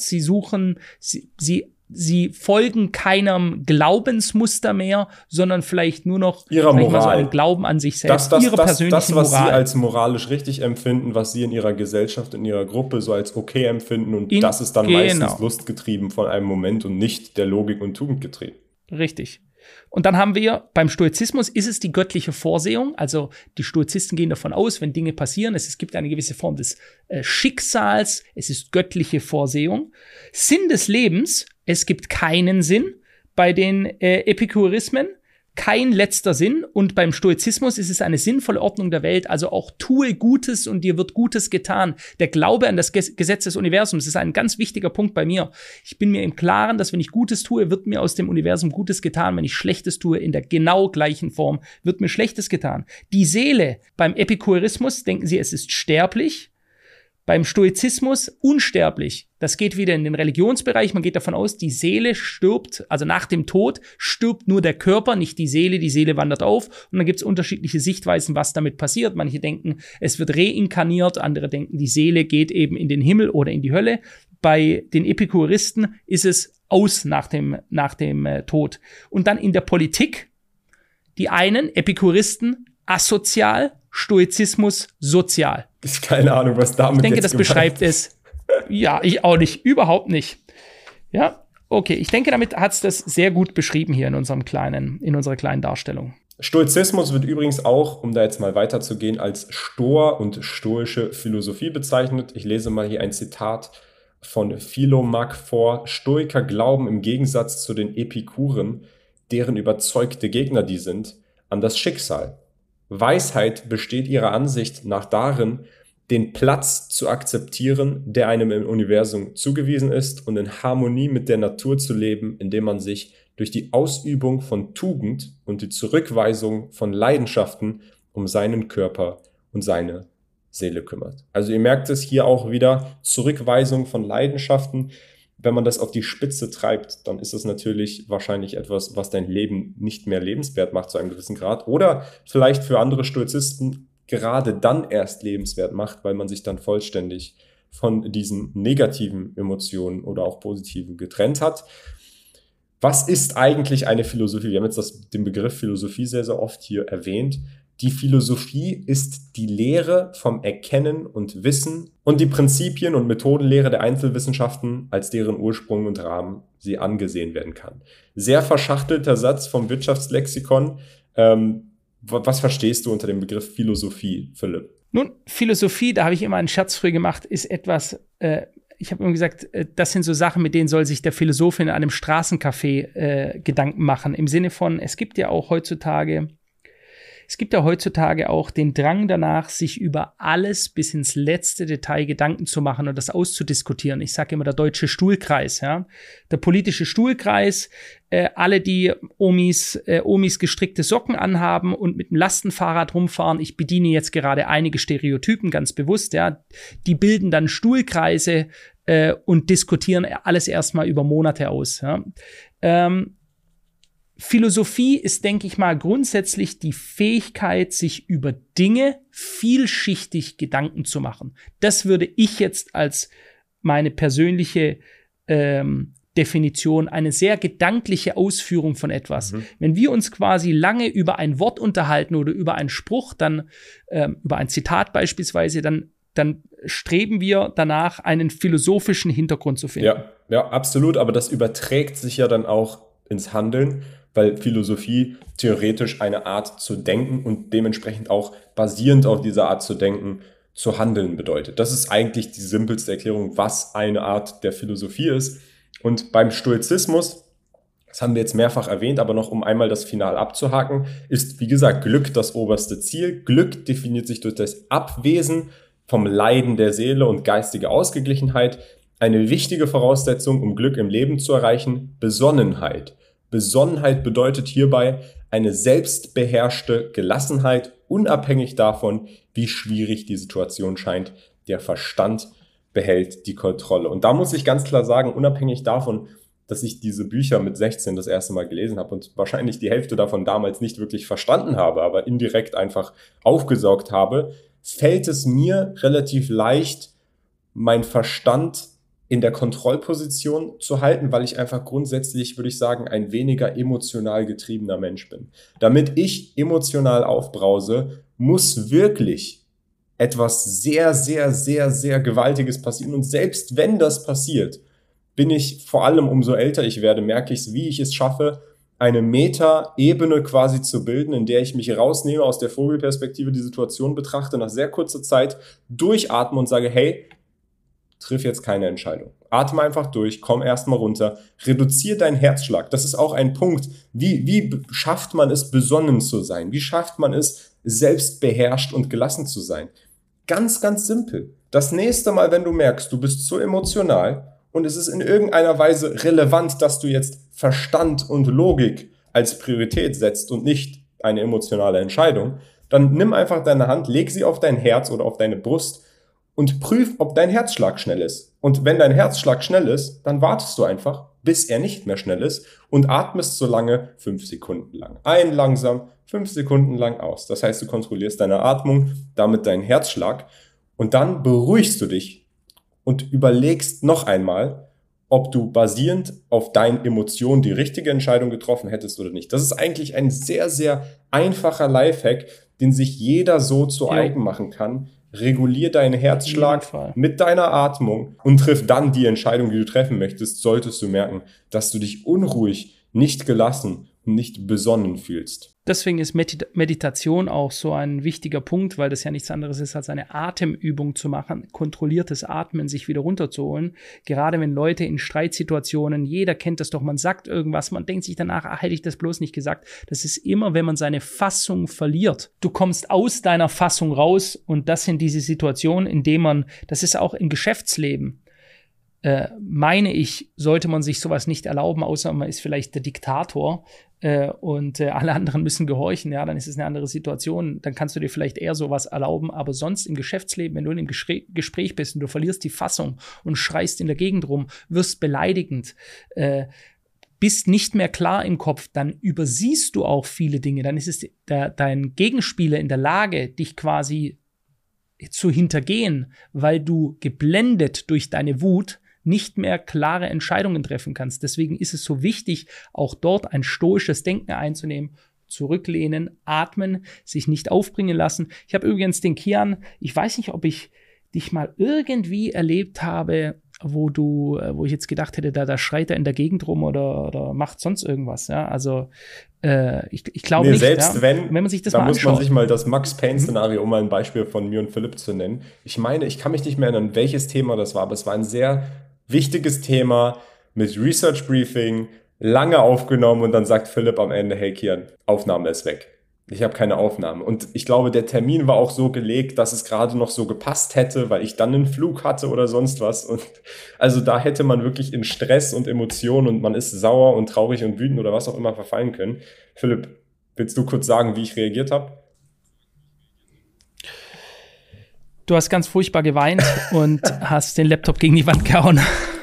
Sie folgen keinem Glaubensmuster mehr, sondern vielleicht nur noch ihrer Moral. So einen Glauben an sich selbst, ihre persönliche Moral. Das, was sie als moralisch richtig empfinden, was sie in ihrer Gesellschaft, in ihrer Gruppe so als okay empfinden und das ist dann meistens lustgetrieben von einem Moment und nicht der Logik und Tugend getrieben. Richtig. Und dann haben wir, beim Stoizismus ist es die göttliche Vorsehung, also die Stoizisten gehen davon aus, wenn Dinge passieren, es gibt eine gewisse Form des Schicksals, es ist göttliche Vorsehung. Sinn des Lebens, es gibt keinen Sinn bei den Epikurismen, kein letzter Sinn und beim Stoizismus ist es eine sinnvolle Ordnung der Welt, also auch tue Gutes und dir wird Gutes getan. Der Glaube an das Gesetz des Universums ist ein ganz wichtiger Punkt bei mir. Ich bin mir im Klaren, dass wenn ich Gutes tue, wird mir aus dem Universum Gutes getan. Wenn ich Schlechtes tue, in der genau gleichen Form, wird mir Schlechtes getan. Die Seele, beim Epikureismus denken sie, es ist sterblich. Beim Stoizismus unsterblich. Das geht wieder in den Religionsbereich. Man geht davon aus, die Seele stirbt, also nach dem Tod stirbt nur der Körper, nicht die Seele wandert auf. Und dann gibt es unterschiedliche Sichtweisen, was damit passiert. Manche denken, es wird reinkarniert, andere denken, die Seele geht eben in den Himmel oder in die Hölle. Bei den Epikuristen ist es aus nach dem Tod. Und dann in der Politik, die einen, Epikuristen, asozial, Stoizismus sozial. Ich keine Ahnung, was damit ist. Ich denke, das beschreibt es. Ja, ich auch nicht. Überhaupt nicht. Ja, okay. Ich denke, damit hat es das sehr gut beschrieben hier in unserer kleinen Darstellung. Stoizismus wird übrigens auch, um da jetzt mal weiterzugehen, als Stoa und stoische Philosophie bezeichnet. Ich lese mal hier ein Zitat von Philomag vor. Stoiker glauben im Gegensatz zu den Epikuren, deren überzeugte Gegner die sind, an das Schicksal. Weisheit besteht ihrer Ansicht nach darin, den Platz zu akzeptieren, der einem im Universum zugewiesen ist und in Harmonie mit der Natur zu leben, indem man sich durch die Ausübung von Tugend und die Zurückweisung von Leidenschaften um seinen Körper und seine Seele kümmert. Also ihr merkt es hier auch wieder, Zurückweisung von Leidenschaften. Wenn man das auf die Spitze treibt, dann ist das natürlich wahrscheinlich etwas, was dein Leben nicht mehr lebenswert macht zu einem gewissen Grad oder vielleicht für andere Stoizisten gerade dann erst lebenswert macht, weil man sich dann vollständig von diesen negativen Emotionen oder auch positiven getrennt hat. Was ist eigentlich eine Philosophie? Wir haben jetzt den Begriff Philosophie sehr, sehr oft hier erwähnt. Die Philosophie ist die Lehre vom Erkennen und Wissen und die Prinzipien und Methodenlehre der Einzelwissenschaften, als deren Ursprung und Rahmen sie angesehen werden kann. Sehr verschachtelter Satz vom Wirtschaftslexikon. Was verstehst du unter dem Begriff Philosophie, Philipp? Nun, Philosophie, da habe ich immer einen Scherz früh gemacht, ist etwas, ich habe immer gesagt, das sind so Sachen, mit denen soll sich der Philosoph in einem Straßencafé Gedanken machen. Im Sinne von, es gibt ja heutzutage auch den Drang danach, sich über alles bis ins letzte Detail Gedanken zu machen und das auszudiskutieren. Ich sage immer der deutsche Stuhlkreis, ja. Der politische Stuhlkreis, alle, die Omis gestrickte Socken anhaben und mit dem Lastenfahrrad rumfahren. Ich bediene jetzt gerade einige Stereotypen ganz bewusst, ja. Die bilden dann Stuhlkreise und diskutieren alles erstmal über Monate aus, ja. Philosophie ist, denke ich mal, grundsätzlich die Fähigkeit, sich über Dinge vielschichtig Gedanken zu machen. Das würde ich jetzt als meine persönliche Definition, eine sehr gedankliche Ausführung von etwas. Wenn wir uns quasi lange über ein Wort unterhalten oder über einen Spruch, dann über ein Zitat beispielsweise, dann streben wir danach, einen philosophischen Hintergrund zu finden. Ja, absolut. Aber das überträgt sich ja dann auch ins Handeln, weil Philosophie theoretisch eine Art zu denken und dementsprechend auch basierend auf dieser Art zu denken zu handeln bedeutet. Das ist eigentlich die simpelste Erklärung, was eine Art der Philosophie ist. Und beim Stoizismus, das haben wir jetzt mehrfach erwähnt, aber noch um einmal das Final abzuhaken, ist, wie gesagt, Glück das oberste Ziel. Glück definiert sich durch das Abwesen vom Leiden der Seele und geistige Ausgeglichenheit. Eine wichtige Voraussetzung, um Glück im Leben zu erreichen, Besonnenheit. Besonnenheit bedeutet hierbei eine selbstbeherrschte Gelassenheit, unabhängig davon, wie schwierig die Situation scheint. Der Verstand behält die Kontrolle. Und da muss ich ganz klar sagen, unabhängig davon, dass ich diese Bücher mit 16 das erste Mal gelesen habe und wahrscheinlich die Hälfte davon damals nicht wirklich verstanden habe, aber indirekt einfach aufgesaugt habe, fällt es mir relativ leicht, mein Verstand in der Kontrollposition zu halten, weil ich einfach grundsätzlich, würde ich sagen, ein weniger emotional getriebener Mensch bin. Damit ich emotional aufbrause, muss wirklich etwas sehr, sehr, sehr, sehr Gewaltiges passieren. Und selbst wenn das passiert, bin ich vor allem, umso älter ich werde, merke ich, wie ich es schaffe, eine Meta-Ebene quasi zu bilden, in der ich mich rausnehme, aus der Vogelperspektive die Situation betrachte, nach sehr kurzer Zeit durchatme und sage, hey, triff jetzt keine Entscheidung. Atme einfach durch, komm erstmal runter, reduziere deinen Herzschlag. Das ist auch ein Punkt. Wie schafft man es, besonnen zu sein? Wie schafft man es, selbstbeherrscht und gelassen zu sein? Ganz, ganz simpel. Das nächste Mal, wenn du merkst, du bist zu emotional und es ist in irgendeiner Weise relevant, dass du jetzt Verstand und Logik als Priorität setzt und nicht eine emotionale Entscheidung, dann nimm einfach deine Hand, leg sie auf dein Herz oder auf deine Brust und prüf, ob dein Herzschlag schnell ist. Und wenn dein Herzschlag schnell ist, dann wartest du einfach, bis er nicht mehr schnell ist und atmest so lange 5 Sekunden lang. Ein langsam, 5 Sekunden lang aus. Das heißt, du kontrollierst deine Atmung, damit deinen Herzschlag und dann beruhigst du dich und überlegst noch einmal, ob du basierend auf deinen Emotionen die richtige Entscheidung getroffen hättest oder nicht. Das ist eigentlich ein sehr, sehr einfacher Lifehack, den sich jeder so zu eigen machen kann. Regulier deinen Herzschlag mit deiner Atmung und triff dann die Entscheidung, die du treffen möchtest, solltest du merken, dass du dich unruhig, nicht gelassen und nicht besonnen fühlst. Deswegen ist Meditation auch so ein wichtiger Punkt, weil das ja nichts anderes ist, als eine Atemübung zu machen, kontrolliertes Atmen, sich wieder runterzuholen. Gerade wenn Leute in Streitsituationen, jeder kennt das doch, man sagt irgendwas, man denkt sich danach, hätte ich das bloß nicht gesagt. Das ist immer, wenn man seine Fassung verliert. Du kommst aus deiner Fassung raus und das sind diese Situationen, in denen das ist auch im Geschäftsleben. meine ich, sollte man sich sowas nicht erlauben, außer man ist vielleicht der Diktator und alle anderen müssen gehorchen, ja, dann ist es eine andere Situation, dann kannst du dir vielleicht eher sowas erlauben, aber sonst im Geschäftsleben, wenn du in einem Gespräch bist und du verlierst die Fassung und schreist in der Gegend rum, wirst beleidigend, bist nicht mehr klar im Kopf, dann übersiehst du auch viele Dinge, dann ist es dein Gegenspieler in der Lage, dich quasi zu hintergehen, weil du geblendet durch deine Wut nicht mehr klare Entscheidungen treffen kannst. Deswegen ist es so wichtig, auch dort ein stoisches Denken einzunehmen, zurücklehnen, atmen, sich nicht aufbringen lassen. Ich habe übrigens den Kian, ich weiß nicht, ob ich dich mal irgendwie erlebt habe, wo ich jetzt gedacht hätte, da schreit er in der Gegend rum oder macht sonst irgendwas. Ja, also ich glaube nicht. Selbst ja? wenn man sich das da mal muss anschaut. man sich mal das Max-Payne-Szenario, um mal ein Beispiel von mir und Philipp zu nennen. Ich meine, ich kann mich nicht mehr erinnern, welches Thema das war, aber es war ein sehr wichtiges Thema mit Research Briefing, lange aufgenommen und dann sagt Philipp am Ende, hey Kian, Aufnahme ist weg. Ich habe keine Aufnahme. Und ich glaube, der Termin war auch so gelegt, dass es gerade noch so gepasst hätte, weil ich dann einen Flug hatte oder sonst was. Und also da hätte man wirklich in Stress und Emotionen und man ist sauer und traurig und wütend oder was auch immer verfallen können. Philipp, willst du kurz sagen, wie ich reagiert habe? Du hast ganz furchtbar geweint und hast den Laptop gegen die Wand gehauen.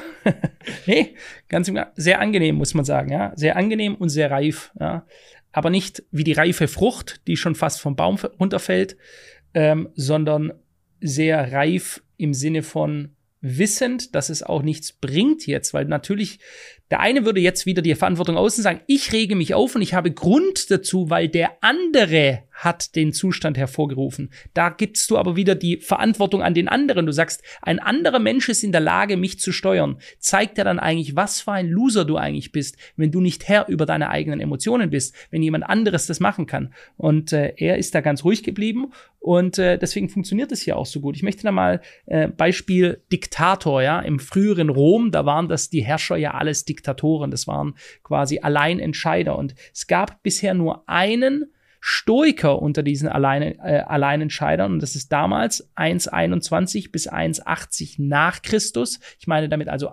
Nee, sehr angenehm, muss man sagen. Ja? Sehr angenehm und sehr reif. Ja? Aber nicht wie die reife Frucht, die schon fast vom Baum runterfällt, sondern sehr reif im Sinne von wissend, dass es auch nichts bringt jetzt, weil natürlich der eine würde jetzt wieder die Verantwortung außen sagen, ich rege mich auf und ich habe Grund dazu, weil der andere hat den Zustand hervorgerufen. Da gibst du aber wieder die Verantwortung an den anderen. Du sagst, ein anderer Mensch ist in der Lage, mich zu steuern. Zeigt dir dann eigentlich, was für ein Loser du eigentlich bist, wenn du nicht Herr über deine eigenen Emotionen bist, wenn jemand anderes das machen kann. Und er ist da ganz ruhig geblieben und deswegen funktioniert es hier auch so gut. Ich möchte da mal Beispiel Diktator, ja, im früheren Rom, da waren das die Herrscher ja alles Diktatoren, das waren quasi Alleinentscheider und es gab bisher nur einen Stoiker unter diesen Alleinentscheidern und das ist damals 1,21 bis 1,80 nach Christus. Ich meine damit also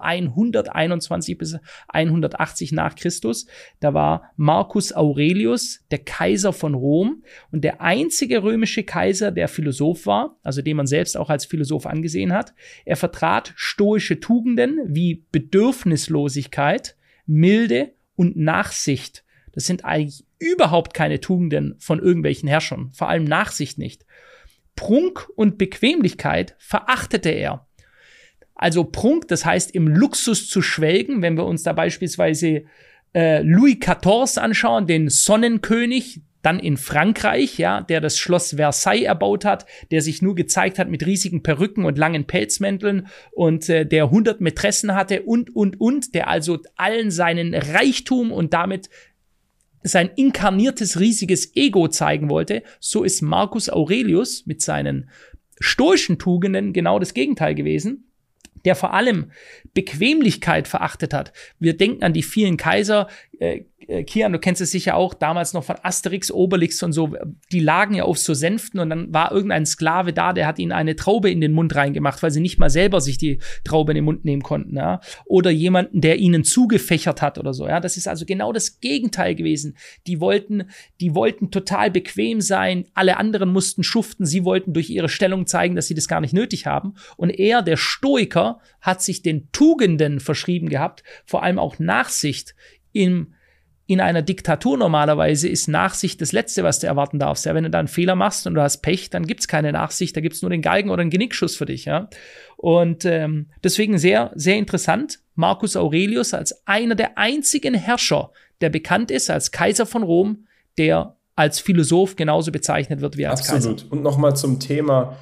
121 bis 180 nach Christus. Da war Marcus Aurelius, der Kaiser von Rom und der einzige römische Kaiser, der Philosoph war, also den man selbst auch als Philosoph angesehen hat. Er vertrat stoische Tugenden wie Bedürfnislosigkeit, Milde und Nachsicht. Das sind eigentlich überhaupt keine Tugenden von irgendwelchen Herrschern, vor allem Nachsicht nicht. Prunk und Bequemlichkeit verachtete er. Also Prunk, das heißt im Luxus zu schwelgen, wenn wir uns da beispielsweise Louis XIV anschauen, den Sonnenkönig, dann in Frankreich, ja, der das Schloss Versailles erbaut hat, der sich nur gezeigt hat mit riesigen Perücken und langen Pelzmänteln und der 100 Mätressen hatte und, der also allen seinen Reichtum und damit sein inkarniertes riesiges Ego zeigen wollte, so ist Marcus Aurelius mit seinen stoischen Tugenden genau das Gegenteil gewesen, der vor allem Bequemlichkeit verachtet hat. Wir denken an die vielen Kaiser, Kian, du kennst es sicher auch, damals noch von Asterix, Obelix und so, die lagen ja auf so Sänften und dann war irgendein Sklave da, der hat ihnen eine Traube in den Mund reingemacht, weil sie nicht mal selber sich die Traube in den Mund nehmen konnten, ja. Oder jemanden, der ihnen zugefächert hat oder so, ja. Das ist also genau das Gegenteil gewesen. Die wollten total bequem sein, alle anderen mussten schuften, sie wollten durch ihre Stellung zeigen, dass sie das gar nicht nötig haben. Und er, der Stoiker, hat sich den Tugenden verschrieben gehabt, vor allem auch Nachsicht. In einer Diktatur normalerweise ist Nachsicht das Letzte, was du erwarten darfst. Ja, wenn du da einen Fehler machst und du hast Pech, dann gibt's keine Nachsicht, da gibt's nur den Galgen oder einen Genickschuss für dich. Ja, und deswegen sehr, sehr interessant. Marcus Aurelius als einer der einzigen Herrscher, der bekannt ist als Kaiser von Rom, der als Philosoph genauso bezeichnet wird wie als Absolut. Kaiser. Und nochmal zum Thema,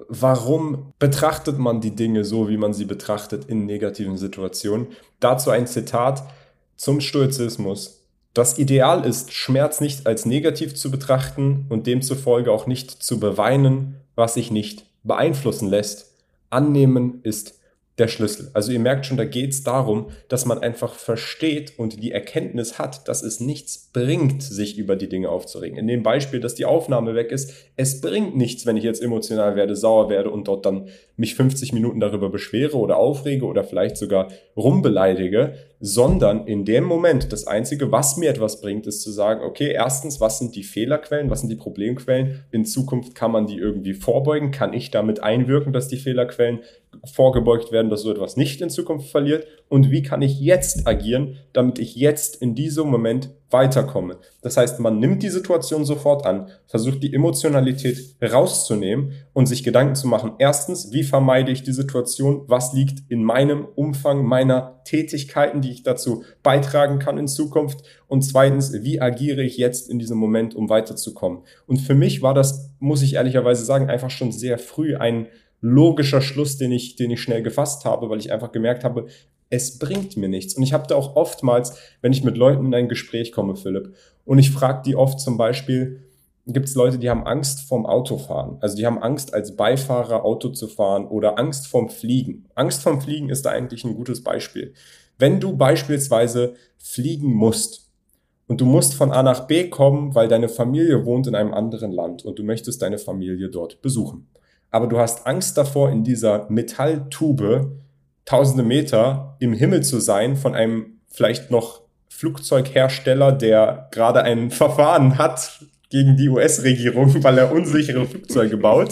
warum betrachtet man die Dinge so, wie man sie betrachtet in negativen Situationen? Dazu ein Zitat zum Stoizismus. Das Ideal ist, Schmerz nicht als negativ zu betrachten und demzufolge auch nicht zu beweinen, was sich nicht beeinflussen lässt. Annehmen ist der Schlüssel. Also ihr merkt schon, da geht es darum, dass man einfach versteht und die Erkenntnis hat, dass es nichts bringt, sich über die Dinge aufzuregen. In dem Beispiel, dass die Aufnahme weg ist, es bringt nichts, wenn ich jetzt emotional werde, sauer werde und dort dann mich 50 Minuten darüber beschwere oder aufrege oder vielleicht sogar rumbeleidige, sondern in dem Moment, das Einzige, was mir etwas bringt, ist zu sagen, okay, erstens, was sind die Fehlerquellen, was sind die Problemquellen? In Zukunft kann man die irgendwie vorbeugen, kann ich damit einwirken, dass die Fehlerquellen vorgebeugt werden, dass so etwas nicht in Zukunft verliert, und wie kann ich jetzt agieren, damit ich jetzt in diesem Moment weiterkomme. Das heißt, man nimmt die Situation sofort an, versucht die Emotionalität rauszunehmen und sich Gedanken zu machen. Erstens, wie vermeide ich die Situation? Was liegt in meinem Umfang meiner Tätigkeiten, die ich dazu beitragen kann in Zukunft? Und zweitens, wie agiere ich jetzt in diesem Moment, um weiterzukommen? Und für mich war das, muss ich ehrlicherweise sagen, einfach schon sehr früh ein logischer Schluss, den ich schnell gefasst habe, weil ich einfach gemerkt habe, es bringt mir nichts. Und ich habe da auch oftmals, wenn ich mit Leuten in ein Gespräch komme, Philipp, und ich frage die oft zum Beispiel, gibt es Leute, die haben Angst vorm Autofahren. Also die haben Angst, als Beifahrer Auto zu fahren oder Angst vorm Fliegen. Angst vorm Fliegen ist da eigentlich ein gutes Beispiel. Wenn du beispielsweise fliegen musst und du musst von A nach B kommen, weil deine Familie wohnt in einem anderen Land und du möchtest deine Familie dort besuchen. Aber du hast Angst davor, in dieser Metalltube tausende Meter im Himmel zu sein von einem vielleicht noch Flugzeughersteller, der gerade ein Verfahren hat gegen die US-Regierung, weil er unsichere Flugzeuge baut.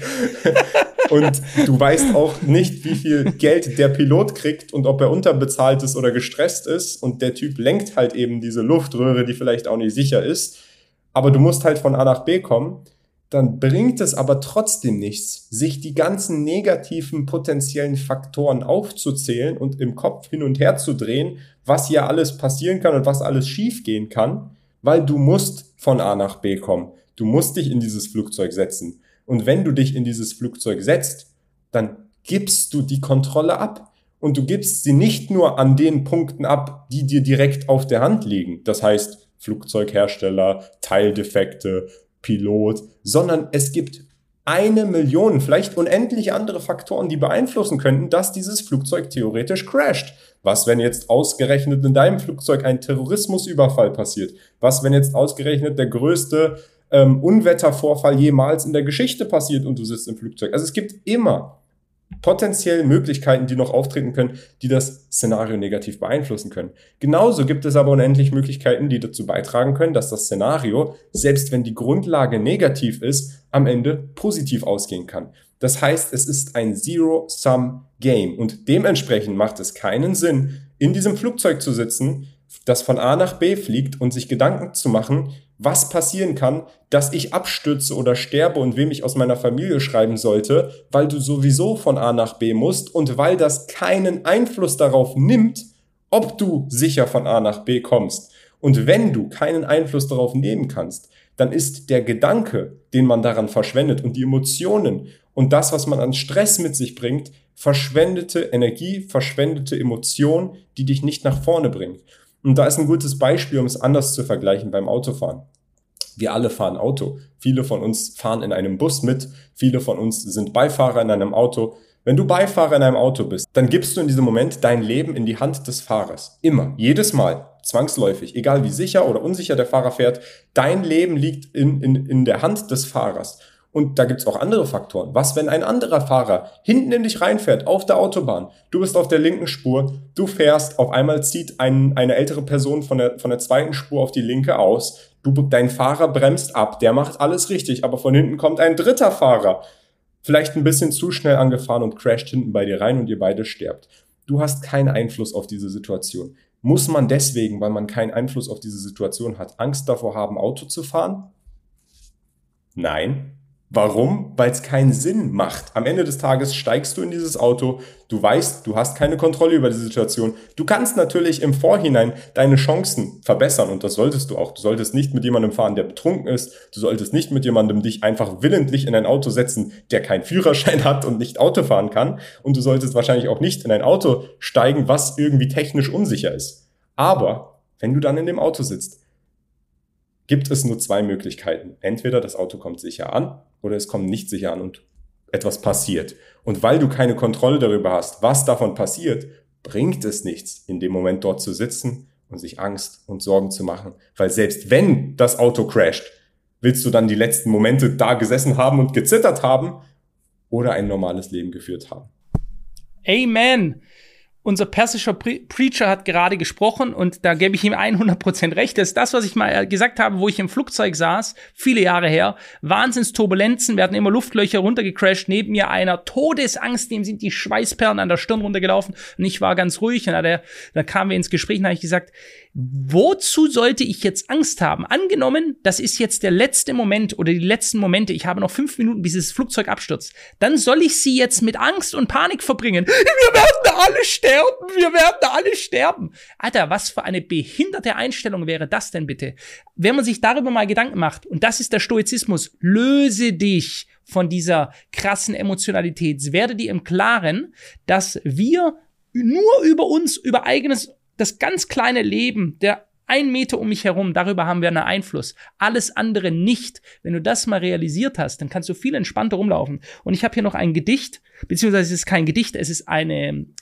Und du weißt auch nicht, wie viel Geld der Pilot kriegt und ob er unterbezahlt ist oder gestresst ist. Und der Typ lenkt halt eben diese Luftröhre, die vielleicht auch nicht sicher ist. Aber du musst halt von A nach B kommen. Dann bringt es aber trotzdem nichts, sich die ganzen negativen potenziellen Faktoren aufzuzählen und im Kopf hin und her zu drehen, was hier alles passieren kann und was alles schief gehen kann, weil du musst von A nach B kommen. Du musst dich in dieses Flugzeug setzen. Und wenn du dich in dieses Flugzeug setzt, dann gibst du die Kontrolle ab. Und du gibst sie nicht nur an den Punkten ab, die dir direkt auf der Hand liegen. Das heißt, Flugzeughersteller, Teildefekte, Pilot, sondern es gibt 1.000.000, vielleicht unendlich andere Faktoren, die beeinflussen könnten, dass dieses Flugzeug theoretisch crasht. Was, wenn jetzt ausgerechnet in deinem Flugzeug ein Terrorismusüberfall passiert? Was, wenn jetzt ausgerechnet der größte Unwettervorfall jemals in der Geschichte passiert und du sitzt im Flugzeug? Also es gibt immer potenziell Möglichkeiten, die noch auftreten können, die das Szenario negativ beeinflussen können. Genauso gibt es aber unendlich Möglichkeiten, die dazu beitragen können, dass das Szenario, selbst wenn die Grundlage negativ ist, am Ende positiv ausgehen kann. Das heißt, es ist ein Zero-Sum-Game und dementsprechend macht es keinen Sinn, in diesem Flugzeug zu sitzen, das von A nach B fliegt und sich Gedanken zu machen, was passieren kann, dass ich abstürze oder sterbe und wem ich aus meiner Familie schreiben sollte, weil du sowieso von A nach B musst und weil das keinen Einfluss darauf nimmt, ob du sicher von A nach B kommst. Und wenn du keinen Einfluss darauf nehmen kannst, dann ist der Gedanke, den man daran verschwendet und die Emotionen und das, was man an Stress mit sich bringt, verschwendete Energie, verschwendete Emotion, die dich nicht nach vorne bringt. Und da ist ein gutes Beispiel, um es anders zu vergleichen beim Autofahren. Wir alle fahren Auto. Viele von uns fahren in einem Bus mit. Viele von uns sind Beifahrer in einem Auto. Wenn du Beifahrer in einem Auto bist, dann gibst du in diesem Moment dein Leben in die Hand des Fahrers. Immer. Jedes Mal. Zwangsläufig. Egal wie sicher oder unsicher der Fahrer fährt. Dein Leben liegt in der Hand des Fahrers. Und da gibt's auch andere Faktoren. Was, wenn ein anderer Fahrer hinten in dich reinfährt, auf der Autobahn? Du bist auf der linken Spur, du fährst, auf einmal zieht eine ältere Person von der zweiten Spur auf die linke aus. Dein Fahrer bremst ab, der macht alles richtig, aber von hinten kommt ein dritter Fahrer. Vielleicht ein bisschen zu schnell angefahren und crasht hinten bei dir rein und ihr beide sterbt. Du hast keinen Einfluss auf diese Situation. Muss man deswegen, weil man keinen Einfluss auf diese Situation hat, Angst davor haben, Auto zu fahren? Nein. Warum? Weil es keinen Sinn macht. Am Ende des Tages steigst du in dieses Auto, du weißt, du hast keine Kontrolle über die Situation. Du kannst natürlich im Vorhinein deine Chancen verbessern und das solltest du auch. Du solltest nicht mit jemandem fahren, der betrunken ist. Du solltest nicht mit jemandem dich einfach willentlich in ein Auto setzen, der keinen Führerschein hat und nicht Auto fahren kann. Und du solltest wahrscheinlich auch nicht in ein Auto steigen, was irgendwie technisch unsicher ist. Aber wenn du dann in dem Auto sitzt, gibt es nur zwei Möglichkeiten. Entweder das Auto kommt sicher an oder es kommt nicht sicher an und etwas passiert. Und weil du keine Kontrolle darüber hast, was davon passiert, bringt es nichts, in dem Moment dort zu sitzen und sich Angst und Sorgen zu machen. Weil selbst wenn das Auto crasht, willst du dann die letzten Momente da gesessen haben und gezittert haben oder ein normales Leben geführt haben. Amen. Unser persischer Preacher hat gerade gesprochen und da gebe ich ihm 100% recht. Das ist das, was ich mal gesagt habe, wo ich im Flugzeug saß, viele Jahre her. Wahnsinnsturbulenzen, wir hatten immer Luftlöcher runtergecrasht, neben mir einer Todesangst, dem sind die Schweißperlen an der Stirn runtergelaufen und ich war ganz ruhig. Und da kamen wir ins Gespräch und da habe ich gesagt, wozu sollte ich jetzt Angst haben? Angenommen, das ist jetzt der letzte Moment oder die letzten Momente, ich habe noch 5 Minuten, bis das Flugzeug abstürzt. Dann soll ich sie jetzt mit Angst und Panik verbringen. Wir werden alle sterben. Alter, was für eine behinderte Einstellung wäre das denn bitte? Wenn man sich darüber mal Gedanken macht, und das ist der Stoizismus, löse dich von dieser krassen Emotionalität. Werde dir im Klaren, dass wir nur über uns, über das ganz kleine Leben, der 1 Meter um mich herum, darüber haben wir einen Einfluss. Alles andere nicht. Wenn du das mal realisiert hast, dann kannst du viel entspannter rumlaufen. Und ich habe hier noch ein Gedicht, beziehungsweise es ist kein Gedicht, es ist ein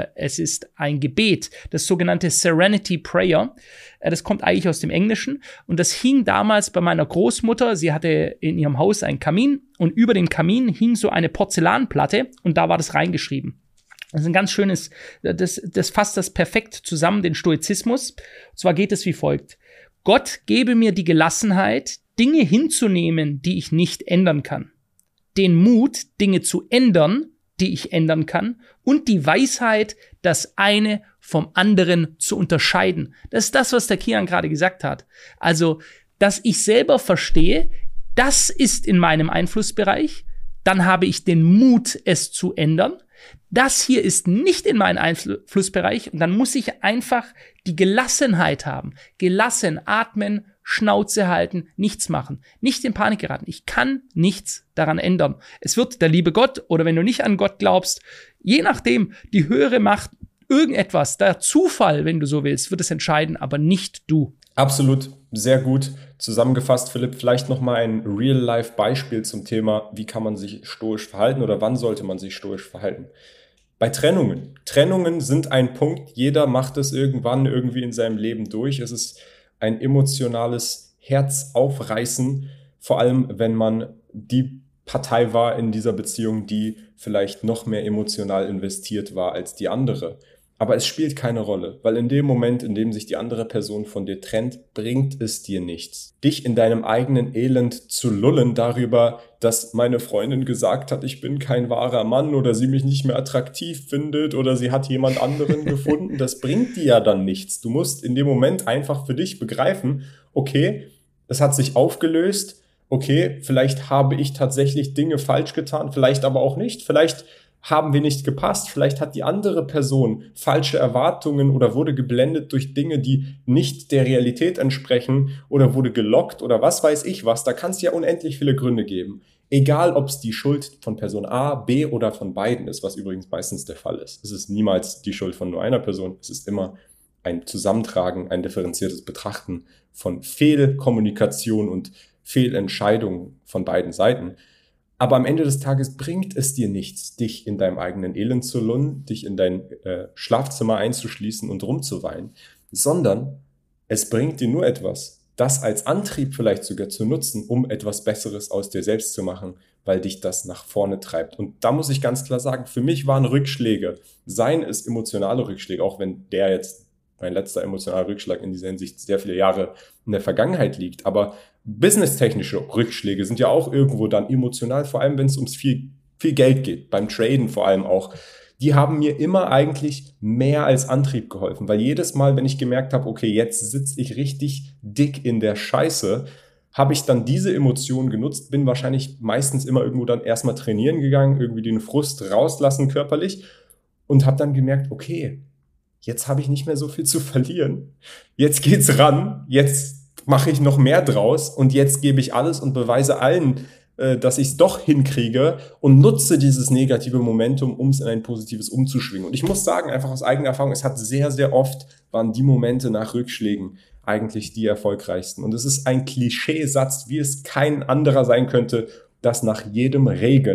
Gebet, das sogenannte Serenity Prayer. Das kommt eigentlich aus dem Englischen und das hing damals bei meiner Großmutter. Sie hatte in ihrem Haus einen Kamin und über dem Kamin hing so eine Porzellanplatte und da war das reingeschrieben. Das ist ein ganz schönes, das fasst das perfekt zusammen, den Stoizismus. Und zwar geht es wie folgt. Gott gebe mir die Gelassenheit, Dinge hinzunehmen, die ich nicht ändern kann. Den Mut, Dinge zu ändern, die ich ändern kann. Und die Weisheit, das eine vom anderen zu unterscheiden. Das ist das, was der Kian gerade gesagt hat. Also, dass ich selber verstehe, das ist in meinem Einflussbereich. Dann habe ich den Mut, es zu ändern. Das hier ist nicht in meinem Einflussbereich und dann muss ich einfach die Gelassenheit haben. Gelassen atmen, Schnauze halten, nichts machen. Nicht in Panik geraten. Ich kann nichts daran ändern. Es wird der liebe Gott oder wenn du nicht an Gott glaubst, je nachdem, die höhere Macht, irgendetwas, der Zufall, wenn du so willst, wird es entscheiden, aber nicht du. Absolut, sehr gut zusammengefasst, Philipp. Vielleicht nochmal ein Real-Life-Beispiel zum Thema, wie kann man sich stoisch verhalten oder wann sollte man sich stoisch verhalten. Bei Trennungen. Trennungen sind ein Punkt, jeder macht es irgendwann irgendwie in seinem Leben durch. Es ist ein emotionales Herzaufreißen, vor allem wenn man die Partei war in dieser Beziehung, die vielleicht noch mehr emotional investiert war als die andere. Aber es spielt keine Rolle, weil in dem Moment, in dem sich die andere Person von dir trennt, bringt es dir nichts. Dich in deinem eigenen Elend zu lullen darüber, dass meine Freundin gesagt hat, ich bin kein wahrer Mann oder sie mich nicht mehr attraktiv findet oder sie hat jemand anderen gefunden, das bringt dir ja dann nichts. Du musst in dem Moment einfach für dich begreifen, okay, es hat sich aufgelöst, okay, vielleicht habe ich tatsächlich Dinge falsch getan, vielleicht aber auch nicht, vielleicht haben wir nicht gepasst, vielleicht hat die andere Person falsche Erwartungen oder wurde geblendet durch Dinge, die nicht der Realität entsprechen oder wurde gelockt oder was weiß ich was. Da kann es ja unendlich viele Gründe geben. Egal, ob es die Schuld von Person A, B oder von beiden ist, was übrigens meistens der Fall ist. Es ist niemals die Schuld von nur einer Person. Es ist immer ein Zusammentragen, ein differenziertes Betrachten von Fehlkommunikation und Fehlentscheidungen von beiden Seiten. Aber am Ende des Tages bringt es dir nichts, dich in deinem eigenen Elend zu lullen, dich in dein Schlafzimmer einzuschließen und rumzuweinen, sondern es bringt dir nur etwas, das als Antrieb vielleicht sogar zu nutzen, um etwas Besseres aus dir selbst zu machen, weil dich das nach vorne treibt. Und da muss ich ganz klar sagen, für mich waren Rückschläge, seien es emotionale Rückschläge, auch wenn der jetzt mein letzter emotionaler Rückschlag in dieser Hinsicht sehr viele Jahre in der Vergangenheit liegt, aber businesstechnische Rückschläge sind ja auch irgendwo dann emotional, vor allem wenn es ums viel Geld geht, beim Traden vor allem auch. Die haben mir immer eigentlich mehr als Antrieb geholfen, weil jedes Mal, wenn ich gemerkt habe, okay, jetzt sitze ich richtig dick in der Scheiße, habe ich dann diese Emotionen genutzt, bin wahrscheinlich meistens immer irgendwo dann erstmal trainieren gegangen, irgendwie den Frust rauslassen körperlich und habe dann gemerkt, okay, jetzt habe ich nicht mehr so viel zu verlieren. Jetzt geht's ran, jetzt mache ich noch mehr draus und jetzt gebe ich alles und beweise allen, dass ich es doch hinkriege und nutze dieses negative Momentum, um es in ein positives umzuschwingen. Und ich muss sagen, einfach aus eigener Erfahrung, es hat sehr, sehr oft waren die Momente nach Rückschlägen eigentlich die erfolgreichsten. Und es ist ein Klischeesatz, wie es kein anderer sein könnte, dass nach jedem Regen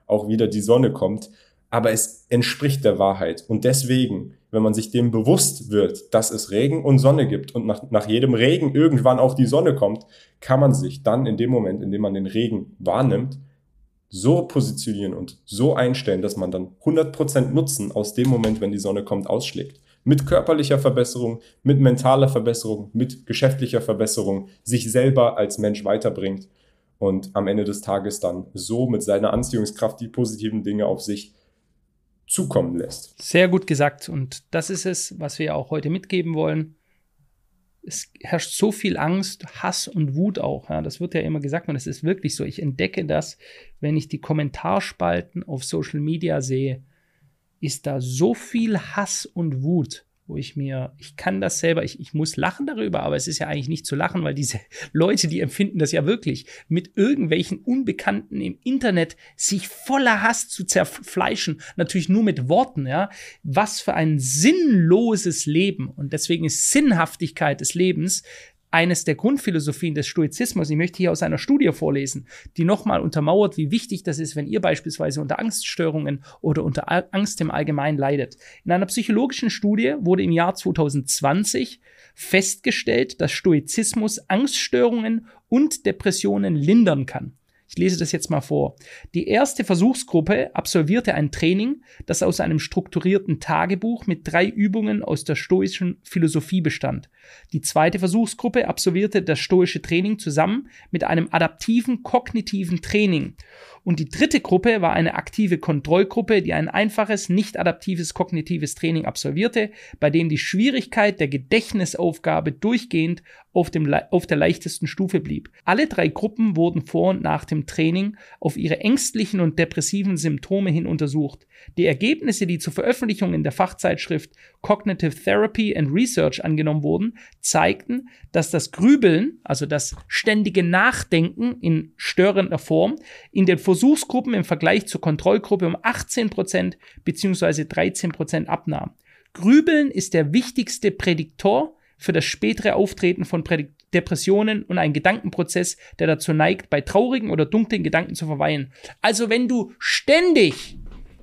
auch wieder die Sonne kommt. Aber es entspricht der Wahrheit. Und deswegen, wenn man sich dem bewusst wird, dass es Regen und Sonne gibt und nach jedem Regen irgendwann auch die Sonne kommt, kann man sich dann in dem Moment, in dem man den Regen wahrnimmt, so positionieren und so einstellen, dass man dann 100% Nutzen aus dem Moment, wenn die Sonne kommt, ausschlägt. Mit körperlicher Verbesserung, mit mentaler Verbesserung, mit geschäftlicher Verbesserung, sich selber als Mensch weiterbringt und am Ende des Tages dann so mit seiner Anziehungskraft die positiven Dinge auf sich zukommen lässt. Sehr gut gesagt. Und das ist es, was wir auch heute mitgeben wollen. Es herrscht so viel Angst, Hass und Wut auch. Ja, das wird ja immer gesagt und es ist wirklich so. Ich entdecke das, wenn ich die Kommentarspalten auf Social Media sehe, ist da so viel Hass und Wut, wo ich kann das selber, ich muss lachen darüber, aber es ist ja eigentlich nicht zu lachen, weil diese Leute, die empfinden das ja wirklich, mit irgendwelchen Unbekannten im Internet sich voller Hass zu zerfleischen, natürlich nur mit Worten, ja. Was für ein sinnloses Leben. Und deswegen ist Sinnhaftigkeit des Lebens eines der Grundphilosophien des Stoizismus. Ich möchte hier aus einer Studie vorlesen, die nochmal untermauert, wie wichtig das ist, wenn ihr beispielsweise unter Angststörungen oder unter Angst im Allgemeinen leidet. In einer psychologischen Studie wurde im Jahr 2020 festgestellt, dass Stoizismus Angststörungen und Depressionen lindern kann. Ich lese das jetzt mal vor. Die erste Versuchsgruppe absolvierte ein Training, das aus einem strukturierten Tagebuch mit 3 Übungen aus der stoischen Philosophie bestand. Die zweite Versuchsgruppe absolvierte das stoische Training zusammen mit einem adaptiven kognitiven Training. Und die dritte Gruppe war eine aktive Kontrollgruppe, die ein einfaches, nicht adaptives kognitives Training absolvierte, bei dem die Schwierigkeit der Gedächtnisaufgabe durchgehend auf der leichtesten Stufe blieb. Alle 3 Gruppen wurden vor und nach dem Training auf ihre ängstlichen und depressiven Symptome hin untersucht. Die Ergebnisse, die zur Veröffentlichung in der Fachzeitschrift Cognitive Therapy and Research angenommen wurden, zeigten, dass das Grübeln, also das ständige Nachdenken in störender Form, in den Versuchsgruppen im Vergleich zur Kontrollgruppe um 18% bzw. 13% abnahm. Grübeln ist der wichtigste Prädiktor für das spätere Auftreten von Depressionen und ein Gedankenprozess, der dazu neigt, bei traurigen oder dunklen Gedanken zu verweilen. Also wenn du ständig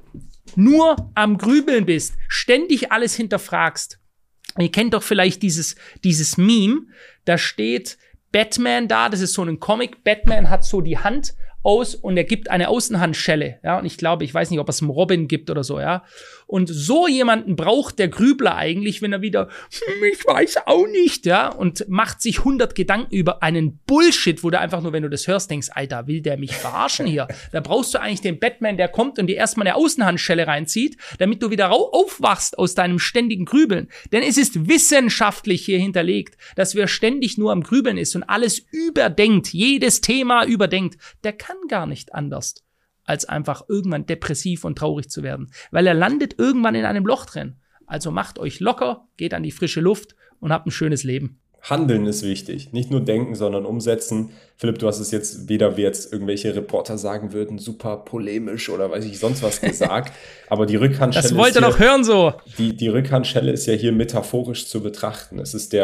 nur am Grübeln bist, ständig alles hinterfragst, ihr kennt doch vielleicht dieses Meme, da steht Batman da, das ist so ein Comic, Batman hat so die Hand aus und er gibt eine Außenhandschelle, ja, und ich weiß nicht, ob es einen Robin gibt oder so, ja, und so jemanden braucht der Grübler eigentlich, wenn er wieder, ich weiß auch nicht, ja, und macht sich 100 Gedanken über einen Bullshit, wo du einfach nur, wenn du das hörst, denkst, Alter, will der mich verarschen hier? Da brauchst du eigentlich den Batman, der kommt und dir erstmal eine Außenhandschelle reinzieht, damit du wieder aufwachst aus deinem ständigen Grübeln, denn es ist wissenschaftlich hier hinterlegt, dass wer ständig nur am Grübeln ist und alles überdenkt, jedes Thema überdenkt, der kann gar nicht anders, als einfach irgendwann depressiv und traurig zu werden. Weil er landet irgendwann in einem Loch drin. Also macht euch locker, geht an die frische Luft und habt ein schönes Leben. Handeln ist wichtig. Nicht nur denken, sondern umsetzen. Philipp, du hast es jetzt weder, wie jetzt irgendwelche Reporter sagen würden, super polemisch oder weiß ich sonst was gesagt. Aber die Rückhandschelle das wollt ihr doch hören so. Die Rückhandschelle ist ja hier metaphorisch zu betrachten. Es ist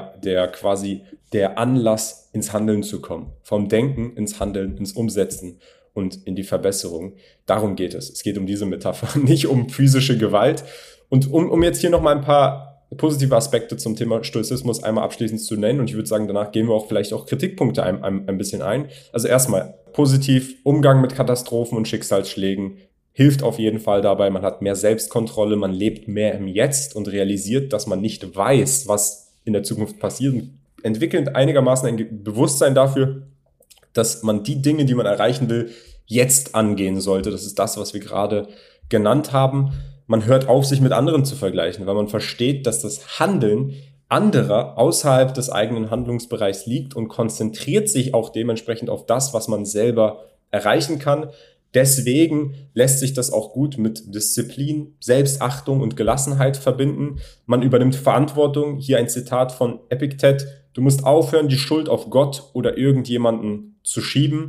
quasi der Anlass, ins Handeln zu kommen. Vom Denken ins Handeln, ins Umsetzen und in die Verbesserung. Darum geht es. Es geht um diese Metapher, nicht um physische Gewalt. Und um jetzt hier nochmal ein paar positive Aspekte zum Thema Stoizismus einmal abschließend zu nennen, und ich würde sagen, danach gehen wir auch vielleicht auch Kritikpunkte ein bisschen ein. Also erstmal positiv, Umgang mit Katastrophen und Schicksalsschlägen hilft auf jeden Fall dabei. Man hat mehr Selbstkontrolle, man lebt mehr im Jetzt und realisiert, dass man nicht weiß, was in der Zukunft passiert, und entwickelt einigermaßen ein Bewusstsein dafür, dass man die Dinge, die man erreichen will, jetzt angehen sollte. Das ist das, was wir gerade genannt haben. Man hört auf, sich mit anderen zu vergleichen, weil man versteht, dass das Handeln anderer außerhalb des eigenen Handlungsbereichs liegt und konzentriert sich auch dementsprechend auf das, was man selber erreichen kann. Deswegen lässt sich das auch gut mit Disziplin, Selbstachtung und Gelassenheit verbinden. Man übernimmt Verantwortung. Hier ein Zitat von Epiktet: Du musst aufhören, die Schuld auf Gott oder irgendjemanden zu schieben.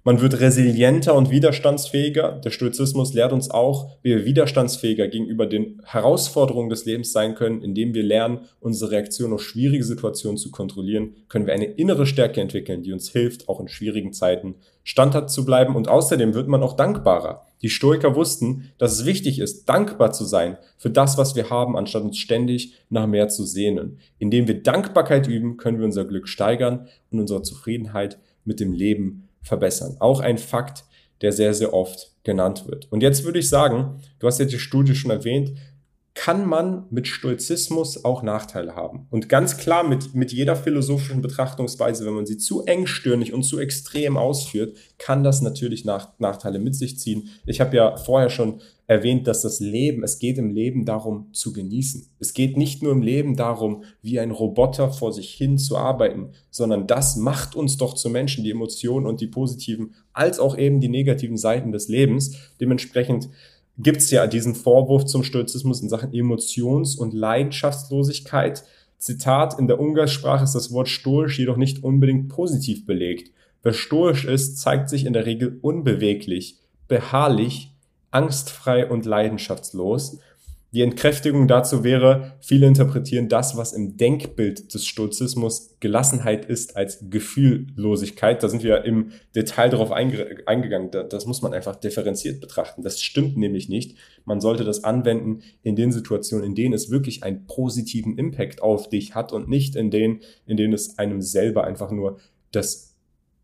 Man wird resilienter und widerstandsfähiger. Der Stoizismus lehrt uns auch, wie wir widerstandsfähiger gegenüber den Herausforderungen des Lebens sein können. Indem wir lernen, unsere Reaktion auf schwierige Situationen zu kontrollieren, können wir eine innere Stärke entwickeln, die uns hilft, auch in schwierigen Zeiten standhaft zu bleiben. Und außerdem wird man auch dankbarer. Die Stoiker wussten, dass es wichtig ist, dankbar zu sein für das, was wir haben, anstatt uns ständig nach mehr zu sehnen. Indem wir Dankbarkeit üben, können wir unser Glück steigern und unsere Zufriedenheit mit dem Leben verbessern. Auch ein Fakt, der sehr, sehr oft genannt wird. Und jetzt würde ich sagen, du hast ja die Studie schon erwähnt, kann man mit Stoizismus auch Nachteile haben. Und ganz klar mit jeder philosophischen Betrachtungsweise, wenn man sie zu engstirnig und zu extrem ausführt, kann das natürlich Nachteile mit sich ziehen. Ich habe ja vorher schon erwähnt, dass es geht im Leben darum zu genießen. Es geht nicht nur im Leben darum, wie ein Roboter vor sich hin zu arbeiten, sondern das macht uns doch zu Menschen, die Emotionen und die positiven, als auch eben die negativen Seiten des Lebens. Dementsprechend gibt es ja diesen Vorwurf zum Stoizismus in Sachen Emotions- und Leidenschaftslosigkeit. Zitat, in der Umgangssprache ist das Wort stoisch jedoch nicht unbedingt positiv belegt. Wer stoisch ist, zeigt sich in der Regel unbeweglich, beharrlich, angstfrei und leidenschaftslos. Die Entkräftigung dazu wäre, viele interpretieren das, was im Denkbild des Stoizismus Gelassenheit ist, als Gefühllosigkeit. Da sind wir im Detail darauf eingegangen. Das muss man einfach differenziert betrachten. Das stimmt nämlich nicht. Man sollte das anwenden in den Situationen, in denen es wirklich einen positiven Impact auf dich hat und nicht in denen es einem selber einfach nur das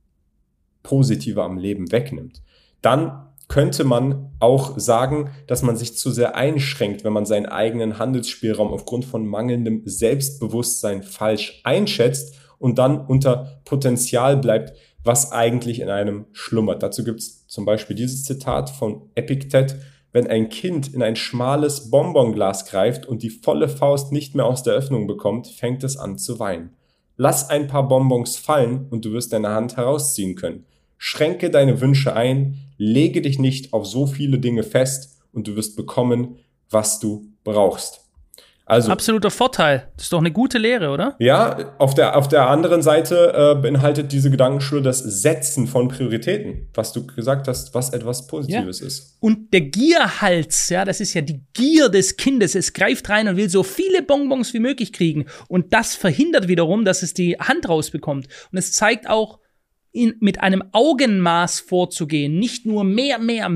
Positive am Leben wegnimmt. Dann könnte man auch sagen, dass man sich zu sehr einschränkt, wenn man seinen eigenen Handelsspielraum aufgrund von mangelndem Selbstbewusstsein falsch einschätzt und dann unter Potenzial bleibt, was eigentlich in einem schlummert. Dazu gibt es zum Beispiel dieses Zitat von Epiktet: Wenn ein Kind in ein schmales Bonbonglas greift und die volle Faust nicht mehr aus der Öffnung bekommt, fängt es an zu weinen. Lass ein paar Bonbons fallen und du wirst deine Hand herausziehen können. Schränke deine Wünsche ein, lege dich nicht auf so viele Dinge fest und du wirst bekommen, was du brauchst. Also, absoluter Vorteil. Das ist doch eine gute Lehre, oder? Ja, auf der anderen Seite beinhaltet diese Gedankenschule das Setzen von Prioritäten, was du gesagt hast, was etwas Positives ist. Und der Gierhals, ja, das ist ja die Gier des Kindes. Es greift rein und will so viele Bonbons wie möglich kriegen. Und das verhindert wiederum, dass es die Hand rausbekommt. Und es zeigt auch, mit einem Augenmaß vorzugehen, nicht nur mehr,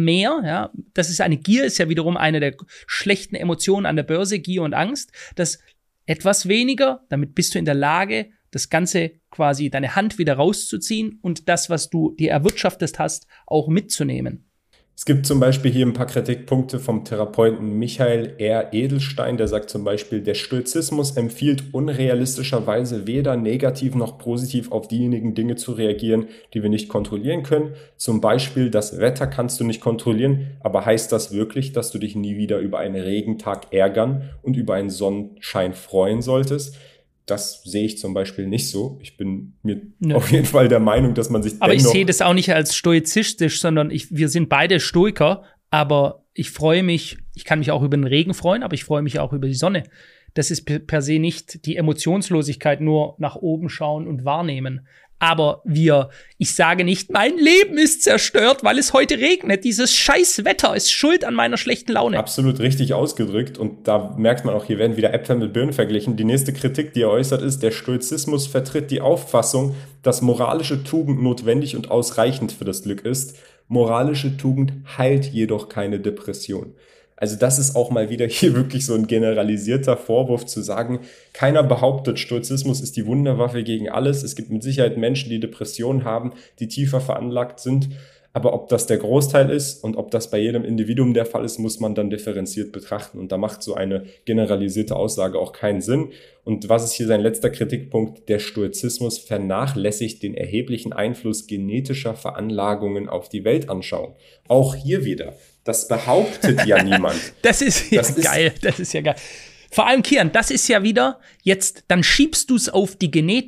ja, das ist eine Gier, ist ja wiederum eine der schlechten Emotionen an der Börse, Gier und Angst, das etwas weniger, damit bist du in der Lage, das Ganze quasi, deine Hand wieder rauszuziehen und das, was du dir erwirtschaftet hast, auch mitzunehmen. Es gibt zum Beispiel hier ein paar Kritikpunkte vom Therapeuten Michael R. Edelstein, der sagt zum Beispiel, der Stoizismus empfiehlt unrealistischerweise weder negativ noch positiv auf diejenigen Dinge zu reagieren, die wir nicht kontrollieren können. Zum Beispiel, das Wetter kannst du nicht kontrollieren, aber heißt das wirklich, dass du dich nie wieder über einen Regentag ärgern und über einen Sonnenschein freuen solltest? Das sehe ich zum Beispiel nicht so. Ich bin mir auf jeden Fall der Meinung, dass man sich aber ich sehe das auch nicht als stoizistisch, sondern wir sind beide Stoiker, aber ich freue mich, ich kann mich auch über den Regen freuen, aber ich freue mich auch über die Sonne. Das ist per se nicht die Emotionslosigkeit, nur nach oben schauen und wahrnehmen. Aber ich sage nicht, mein Leben ist zerstört, weil es heute regnet. Dieses scheiß Wetter ist schuld an meiner schlechten Laune. Absolut richtig ausgedrückt. Und da merkt man auch, hier werden wieder Äpfel mit Birnen verglichen. Die nächste Kritik, die er äußert, ist, der Stoizismus vertritt die Auffassung, dass moralische Tugend notwendig und ausreichend für das Glück ist. Moralische Tugend heilt jedoch keine Depression. Also das ist auch mal wieder hier wirklich so ein generalisierter Vorwurf zu sagen, keiner behauptet, Stoizismus ist die Wunderwaffe gegen alles. Es gibt mit Sicherheit Menschen, die Depressionen haben, die tiefer veranlagt sind. Aber ob das der Großteil ist und ob das bei jedem Individuum der Fall ist, muss man dann differenziert betrachten. Und da macht so eine generalisierte Aussage auch keinen Sinn. Und was ist hier sein letzter Kritikpunkt? Der Stoizismus vernachlässigt den erheblichen Einfluss genetischer Veranlagungen auf die Weltanschauung. Auch hier wieder. Das behauptet ja niemand. Das ist ja geil. Vor allem, Kian, das ist ja wieder, jetzt, dann schiebst du es auf die Genetik.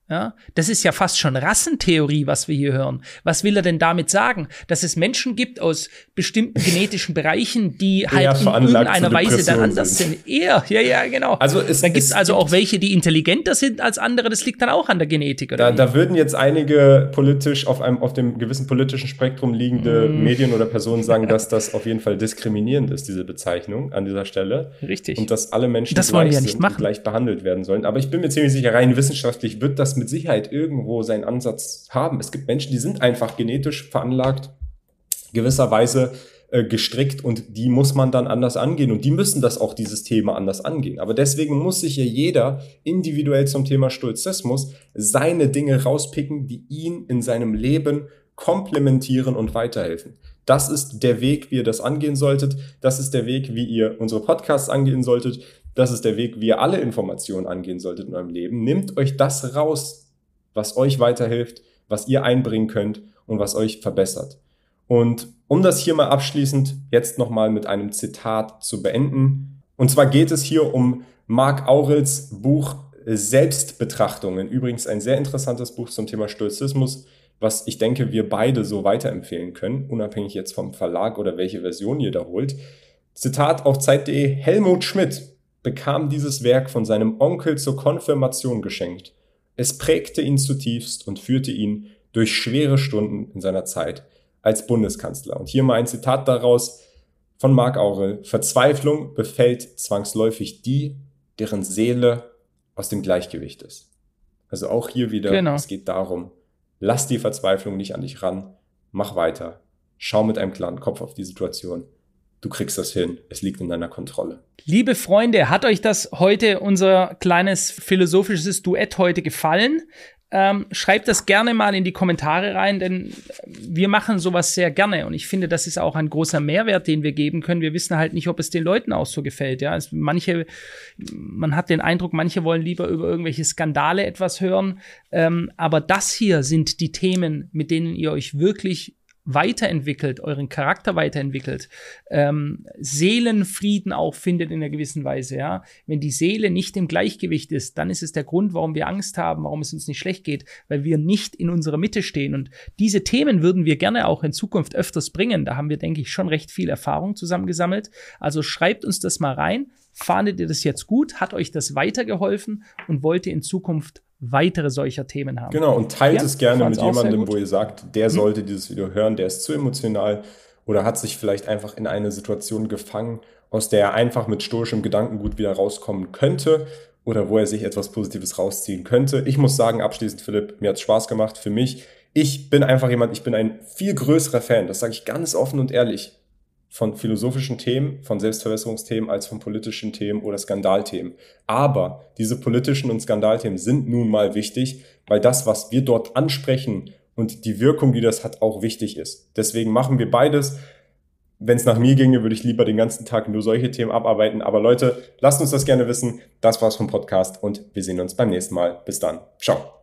Ja, das ist ja fast schon Rassentheorie, was wir hier hören. Was will er denn damit sagen? Dass es Menschen gibt aus bestimmten genetischen Bereichen, die halt in irgendeiner Weise dann anders sind. Ja, genau. Also da gibt's also auch welche, die intelligenter sind als andere. Das liegt dann auch an der Genetik, oder? Da würden jetzt einige politisch auf dem gewissen politischen Spektrum liegende Medien oder Personen sagen, dass das auf jeden Fall diskriminierend ist, diese Bezeichnung an dieser Stelle. Richtig. Und dass alle Menschen gleich sind und gleich behandelt werden sollen. Aber ich bin mir ziemlich sicher, rein wissenschaftlich wird das mit Sicherheit irgendwo seinen Ansatz haben. Es gibt Menschen, die sind einfach genetisch veranlagt, gewisserweise gestrickt, und die muss man dann anders angehen, und die müssen dieses Thema anders angehen. Aber deswegen muss sich ja jeder individuell zum Thema Stoizismus seine Dinge rauspicken, die ihn in seinem Leben komplementieren und weiterhelfen. Das ist der Weg, wie ihr das angehen solltet. Das ist der Weg, wie ihr unsere Podcasts angehen solltet. Das ist der Weg, wie ihr alle Informationen angehen solltet in eurem Leben. Nehmt euch das raus, was euch weiterhilft, was ihr einbringen könnt und was euch verbessert. Und um das hier mal abschließend jetzt nochmal mit einem Zitat zu beenden. Und zwar geht es hier um Marc Aurels Buch Selbstbetrachtungen. Übrigens ein sehr interessantes Buch zum Thema Stoizismus, was ich denke, wir beide so weiterempfehlen können, unabhängig jetzt vom Verlag oder welche Version ihr da holt. Zitat auf Zeit.de: Helmut Schmidt bekam dieses Werk von seinem Onkel zur Konfirmation geschenkt. Es prägte ihn zutiefst und führte ihn durch schwere Stunden in seiner Zeit als Bundeskanzler. Und hier mal ein Zitat daraus von Marc Aurel: Verzweiflung befällt zwangsläufig die, deren Seele aus dem Gleichgewicht ist. Also auch hier wieder, Es geht darum, lass die Verzweiflung nicht an dich ran, mach weiter, schau mit einem klaren Kopf auf die Situation. Du kriegst das hin, es liegt in deiner Kontrolle. Liebe Freunde, hat euch unser kleines philosophisches Duett heute gefallen? Schreibt das gerne mal in die Kommentare rein, denn wir machen sowas sehr gerne, und ich finde, das ist auch ein großer Mehrwert, den wir geben können. Wir wissen halt nicht, ob es den Leuten auch so gefällt. Ja, man hat den Eindruck, manche wollen lieber über irgendwelche Skandale etwas hören, aber das hier sind die Themen, mit denen ihr euch wirklich weiterentwickelt, euren Charakter weiterentwickelt, Seelenfrieden auch findet in einer gewissen Weise, ja. Wenn die Seele nicht im Gleichgewicht ist, dann ist es der Grund, warum wir Angst haben, warum es uns nicht schlecht geht, weil wir nicht in unserer Mitte stehen. Und diese Themen würden wir gerne auch in Zukunft öfters bringen. Da haben wir, denke ich, schon recht viel Erfahrung zusammengesammelt. Also schreibt uns das mal rein. Fandet ihr das jetzt gut? Hat euch das weitergeholfen? Und wollt ihr in Zukunft weitere solcher Themen haben? Genau, und teilt es gerne mit jemandem, wo ihr sagt, der sollte dieses Video hören, der ist zu emotional oder hat sich vielleicht einfach in eine Situation gefangen, aus der er einfach mit stoischem Gedankengut wieder rauskommen könnte oder wo er sich etwas Positives rausziehen könnte. Ich muss sagen, abschließend, Philipp, mir hat es Spaß gemacht. Für mich, ich bin ein viel größerer Fan, das sage ich ganz offen und ehrlich, von philosophischen Themen, von Selbstverbesserungsthemen als von politischen Themen oder Skandalthemen. Aber diese politischen und Skandalthemen sind nun mal wichtig, weil das, was wir dort ansprechen und die Wirkung, die das hat, auch wichtig ist. Deswegen machen wir beides. Wenn es nach mir ginge, würde ich lieber den ganzen Tag nur solche Themen abarbeiten. Aber Leute, lasst uns das gerne wissen. Das war's vom Podcast und wir sehen uns beim nächsten Mal. Bis dann. Ciao.